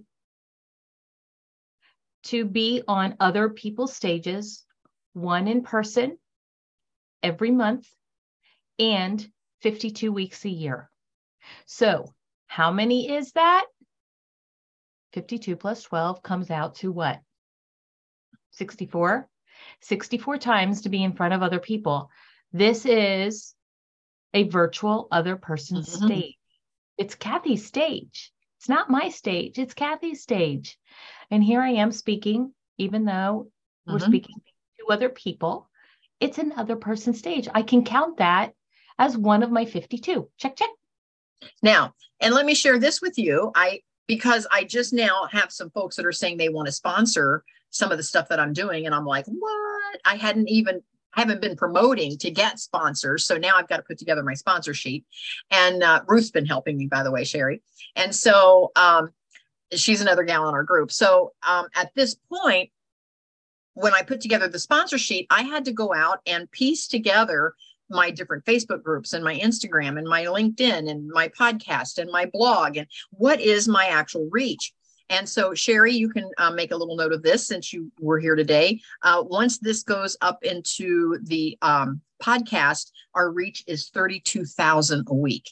to be on other people's stages, one in person every month and fifty-two weeks a year. So how many is that? fifty-two plus twelve comes out to what? sixty-four? sixty-four times to be in front of other people. This is a virtual other person's mm-hmm. stage. It's Kathy's stage. It's not my stage. It's Kathy's stage. And here I am speaking, even though mm-hmm. we're speaking to other people, it's another person's stage. I can count that as one of my fifty-two. Check, check. Now, and let me share this with you. I, because I just now have some folks that are saying they want to sponsor some of the stuff that I'm doing. And I'm like, what? I hadn't even, I haven't been promoting to get sponsors. So now I've got to put together my sponsor sheet. And uh, Ruth's been helping me, by the way, Sherry. And so um, she's another gal in our group. So um, at this point, when I put together the sponsor sheet, I had to go out and piece together my different Facebook groups and my Instagram and my LinkedIn and my podcast and my blog and what is my actual reach. And so, Sherry, you can uh, make a little note of this since you were here today. Uh, once this goes up into the um, podcast, our reach is thirty-two thousand a week.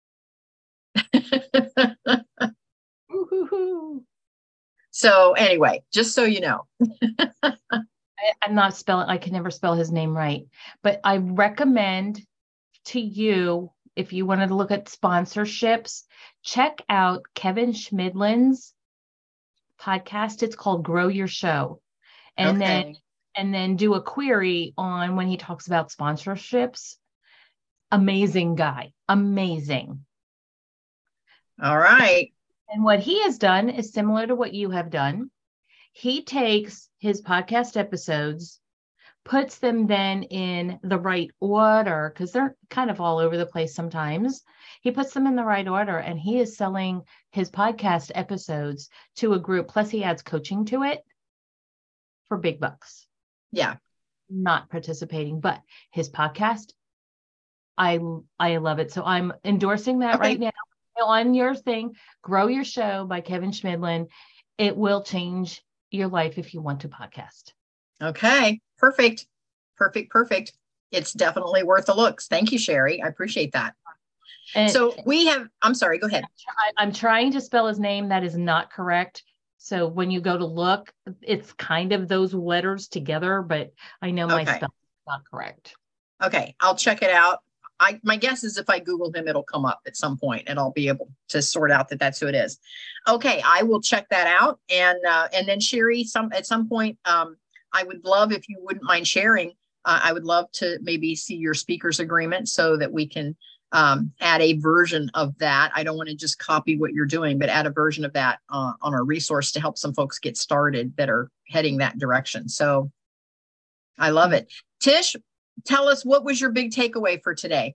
So anyway, just so you know. I, I'm not spelling, I can never spell his name right, but I recommend to you, if you wanted to look at sponsorships, check out Kevin Schmidlin's podcast. It's called Grow Your Show. And okay. then, and then do a query on when he talks about sponsorships. Amazing guy. Amazing. All right. And what he has done is similar to what you have done. He takes his podcast episodes, puts them then in the right order, because they're kind of all over the place sometimes. He puts them in the right order, and he is selling his podcast episodes to a group. Plus, he adds coaching to it for big bucks. Yeah. Not participating, but his podcast, I I love it. So I'm endorsing that okay. right now on your thing. Grow Your Show by Kevin Schmidlin. It will change your life if you want to podcast. Okay, perfect, perfect, perfect. It's definitely worth a look. Thank you, Sherry. I appreciate that. And so we have, I'm sorry, go ahead. I'm trying to spell his name. That is not correct. So when you go to look, it's kind of those letters together, but I know my okay. spelling is not correct. Okay, I'll check it out. I, my guess is if I Google him, it'll come up at some point and I'll be able to sort out that that's who it is. Okay, I will check that out. And uh, and then Sherry, some at some point, um, I would love if you wouldn't mind sharing. Uh, I would love to maybe see your speaker's agreement so that we can um, add a version of that. I don't want to just copy what you're doing, but add a version of that uh, on our resource to help some folks get started that are heading that direction. So I love it. Tish, tell us, what was your big takeaway for today?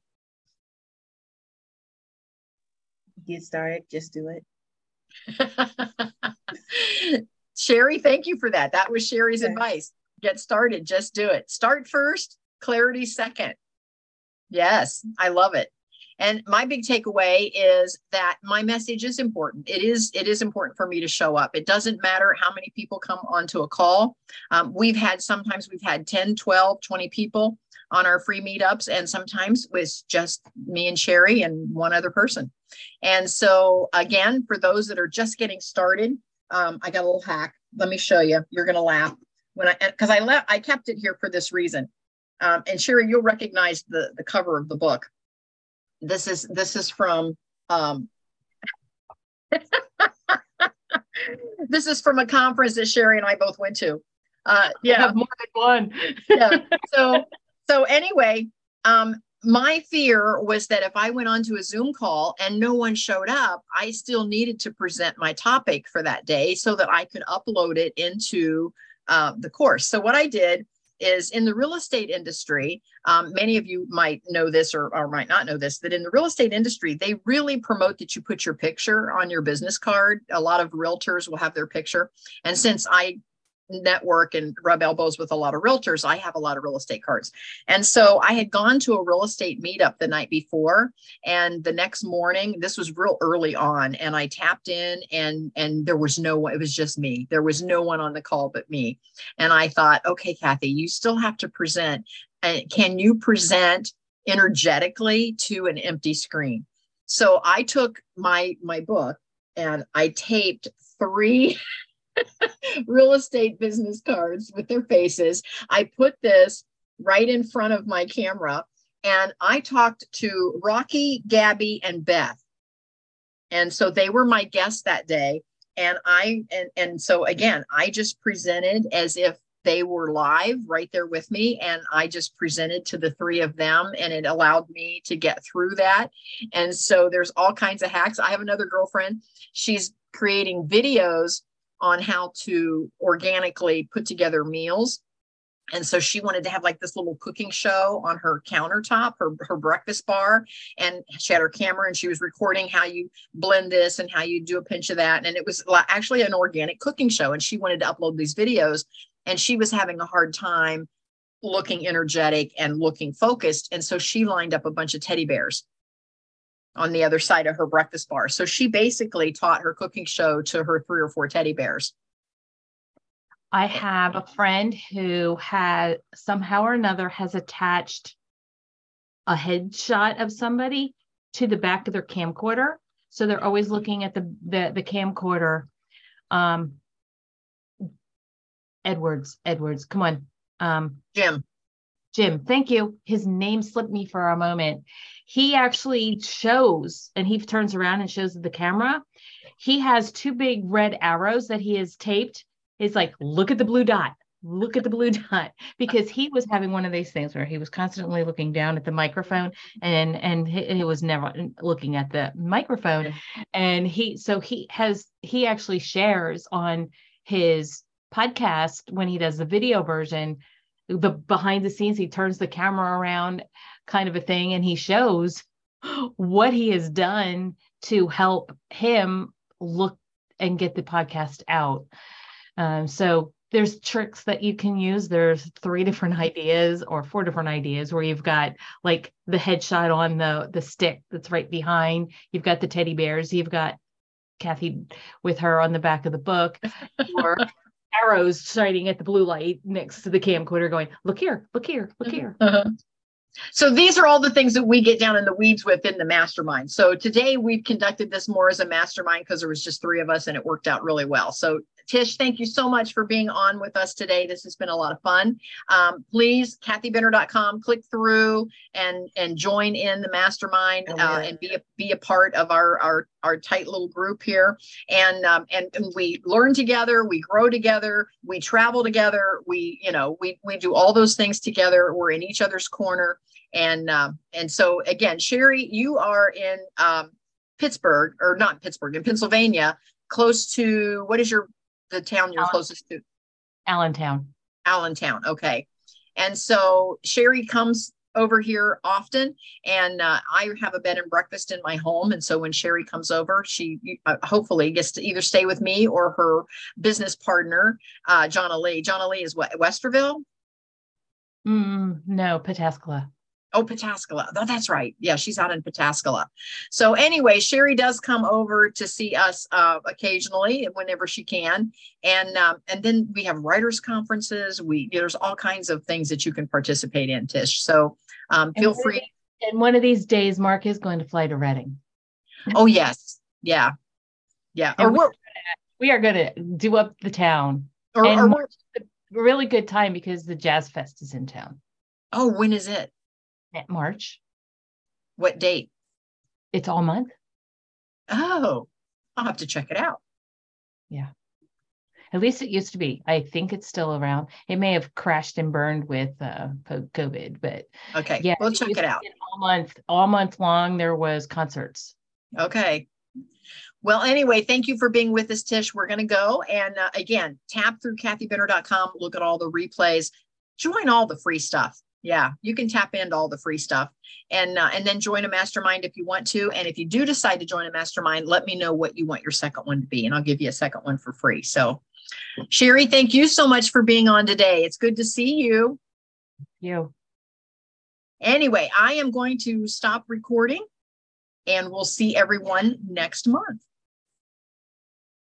Get started, just do it. Sherry, thank you for that. That was Sherry's okay. advice. Get started, just do it. Start first, clarity second. Yes, I love it. And my big takeaway is that my message is important. It is, it is important for me to show up. It doesn't matter how many people come onto a call. Um, we've had, sometimes we've had ten, twelve, twenty people on our free meetups. And sometimes it's just me and Sherry and one other person. And so again, for those that are just getting started, um, I got a little hack. Let me show you. You're going to laugh when I, because I left, I kept it here for this reason. Um, and Sherry, you'll recognize the, the cover of the book. This is, this is from, um, this is from a conference that Sherry and I both went to. Uh, yeah, I have more than one. yeah. So, so anyway, um, my fear was that if I went onto a Zoom call and no one showed up, I still needed to present my topic for that day so that I could upload it into uh, the course. So what I did is, in the real estate industry, um, many of you might know this or, or might not know this, that in the real estate industry, they really promote that you put your picture on your business card. A lot of realtors will have their picture. And since I network and rub elbows with a lot of realtors, I have a lot of real estate cards. And so I had gone to a real estate meetup the night before, and the next morning, this was real early on, and I tapped in and and there was no one, it was just me. There was no one on the call but me. And I thought, okay, Kathy, you still have to present. And can you present energetically to an empty screen? So I took my my book and I taped three real estate business cards with their faces. I put this right in front of my camera and I talked to Rocky, Gabby, and Beth. And so they were my guests that day. And I, and, and so again, I just presented as if they were live right there with me. And I just presented to the three of them, and it allowed me to get through that. And so there's all kinds of hacks. I have another girlfriend. She's creating videos on how to organically put together meals. And so she wanted to have like this little cooking show on her countertop, her, her breakfast bar. And she had her camera and she was recording how you blend this and how you do a pinch of that. And it was actually an organic cooking show. And she wanted to upload these videos, and she was having a hard time looking energetic and looking focused. And so she lined up a bunch of teddy bears on the other side of her breakfast bar. So she basically taught her cooking show to her three or four teddy bears. I have a friend who has somehow or another has attached a headshot of somebody to the back of their camcorder. So they're always looking at the, the, the camcorder. Um, Edwards, Edwards, come on. Um, Jim. Jim, thank you. His name slipped me for a moment. He actually shows, and he turns around and shows the camera. He has two big red arrows that he has taped. It's like, look at the blue dot, look at the blue dot, because he was having one of these things where he was constantly looking down at the microphone, and and he, he was never looking at the microphone. And he, so he has, he actually shares on his podcast when he does the video version, the behind the scenes, he turns the camera around kind of a thing, and he shows what he has done to help him look and get the podcast out. Um, so there's tricks that you can use. There's three different ideas or four different ideas where you've got like the headshot on the, the stick that's right behind. You've got the teddy bears. You've got Kathy with her on the back of the book, or arrows shining at the blue light next to the camcorder going, look here, look here, look here. Uh-huh. So these are all the things that we get down in the weeds with in the mastermind. So today we've conducted this more as a mastermind because there was just three of us and it worked out really well. So Tish, thank you so much for being on with us today. This has been a lot of fun. Um, please, Kathy Bender dot com, click through and and join in the mastermind uh, and be a, be a part of our, our, our tight little group here. And, um, and and we learn together, we grow together, we travel together, we, you know, we, we do all those things together. We're in each other's corner. And, um, and so again, Sherry, you are in um, Pittsburgh, or not Pittsburgh, in Pennsylvania, close to, what is your, the town you're Allen, closest to? Allentown. Allentown. Okay. And so Sherry comes over here often, and uh, I have a bed and breakfast in my home. And so when Sherry comes over, she uh, hopefully gets to either stay with me or her business partner, uh, Jonna Lee. Jonna Lee is what, Westerville? Mm, no, Pataskala. Oh, Pataskala. Oh, that's right. Yeah, she's out in Pataskala. So anyway, Sherry does come over to see us uh, occasionally whenever she can. And um, and then we have writers conferences. We There's all kinds of things that you can participate in, Tish. So um, feel and free. These, and one of these days, Mark is going to fly to Reading. Oh, yes. Yeah. Yeah. And or we, we're, we are going to do up the town. or, and or March is a really good time because the Jazz Fest is in town. Oh, when is it? At March. What date? It's all month. Oh, I'll have to check it out. Yeah. At least it used to be. I think it's still around. It may have crashed and burned with uh, COVID, but okay, yeah, we'll check it out. All month, all month long, there was concerts. Okay. Well, anyway, thank you for being with us, Tish. We're going to go. And uh, again, tap through Kathy Benner dot com, look at all the replays, join all the free stuff. Yeah, you can tap into all the free stuff and uh, and then join a mastermind if you want to. And if you do decide to join a mastermind, let me know what you want your second one to be, and I'll give you a second one for free. So, Sherry, thank you so much for being on today. It's good to see you. You. Anyway, I am going to stop recording, and we'll see everyone next month.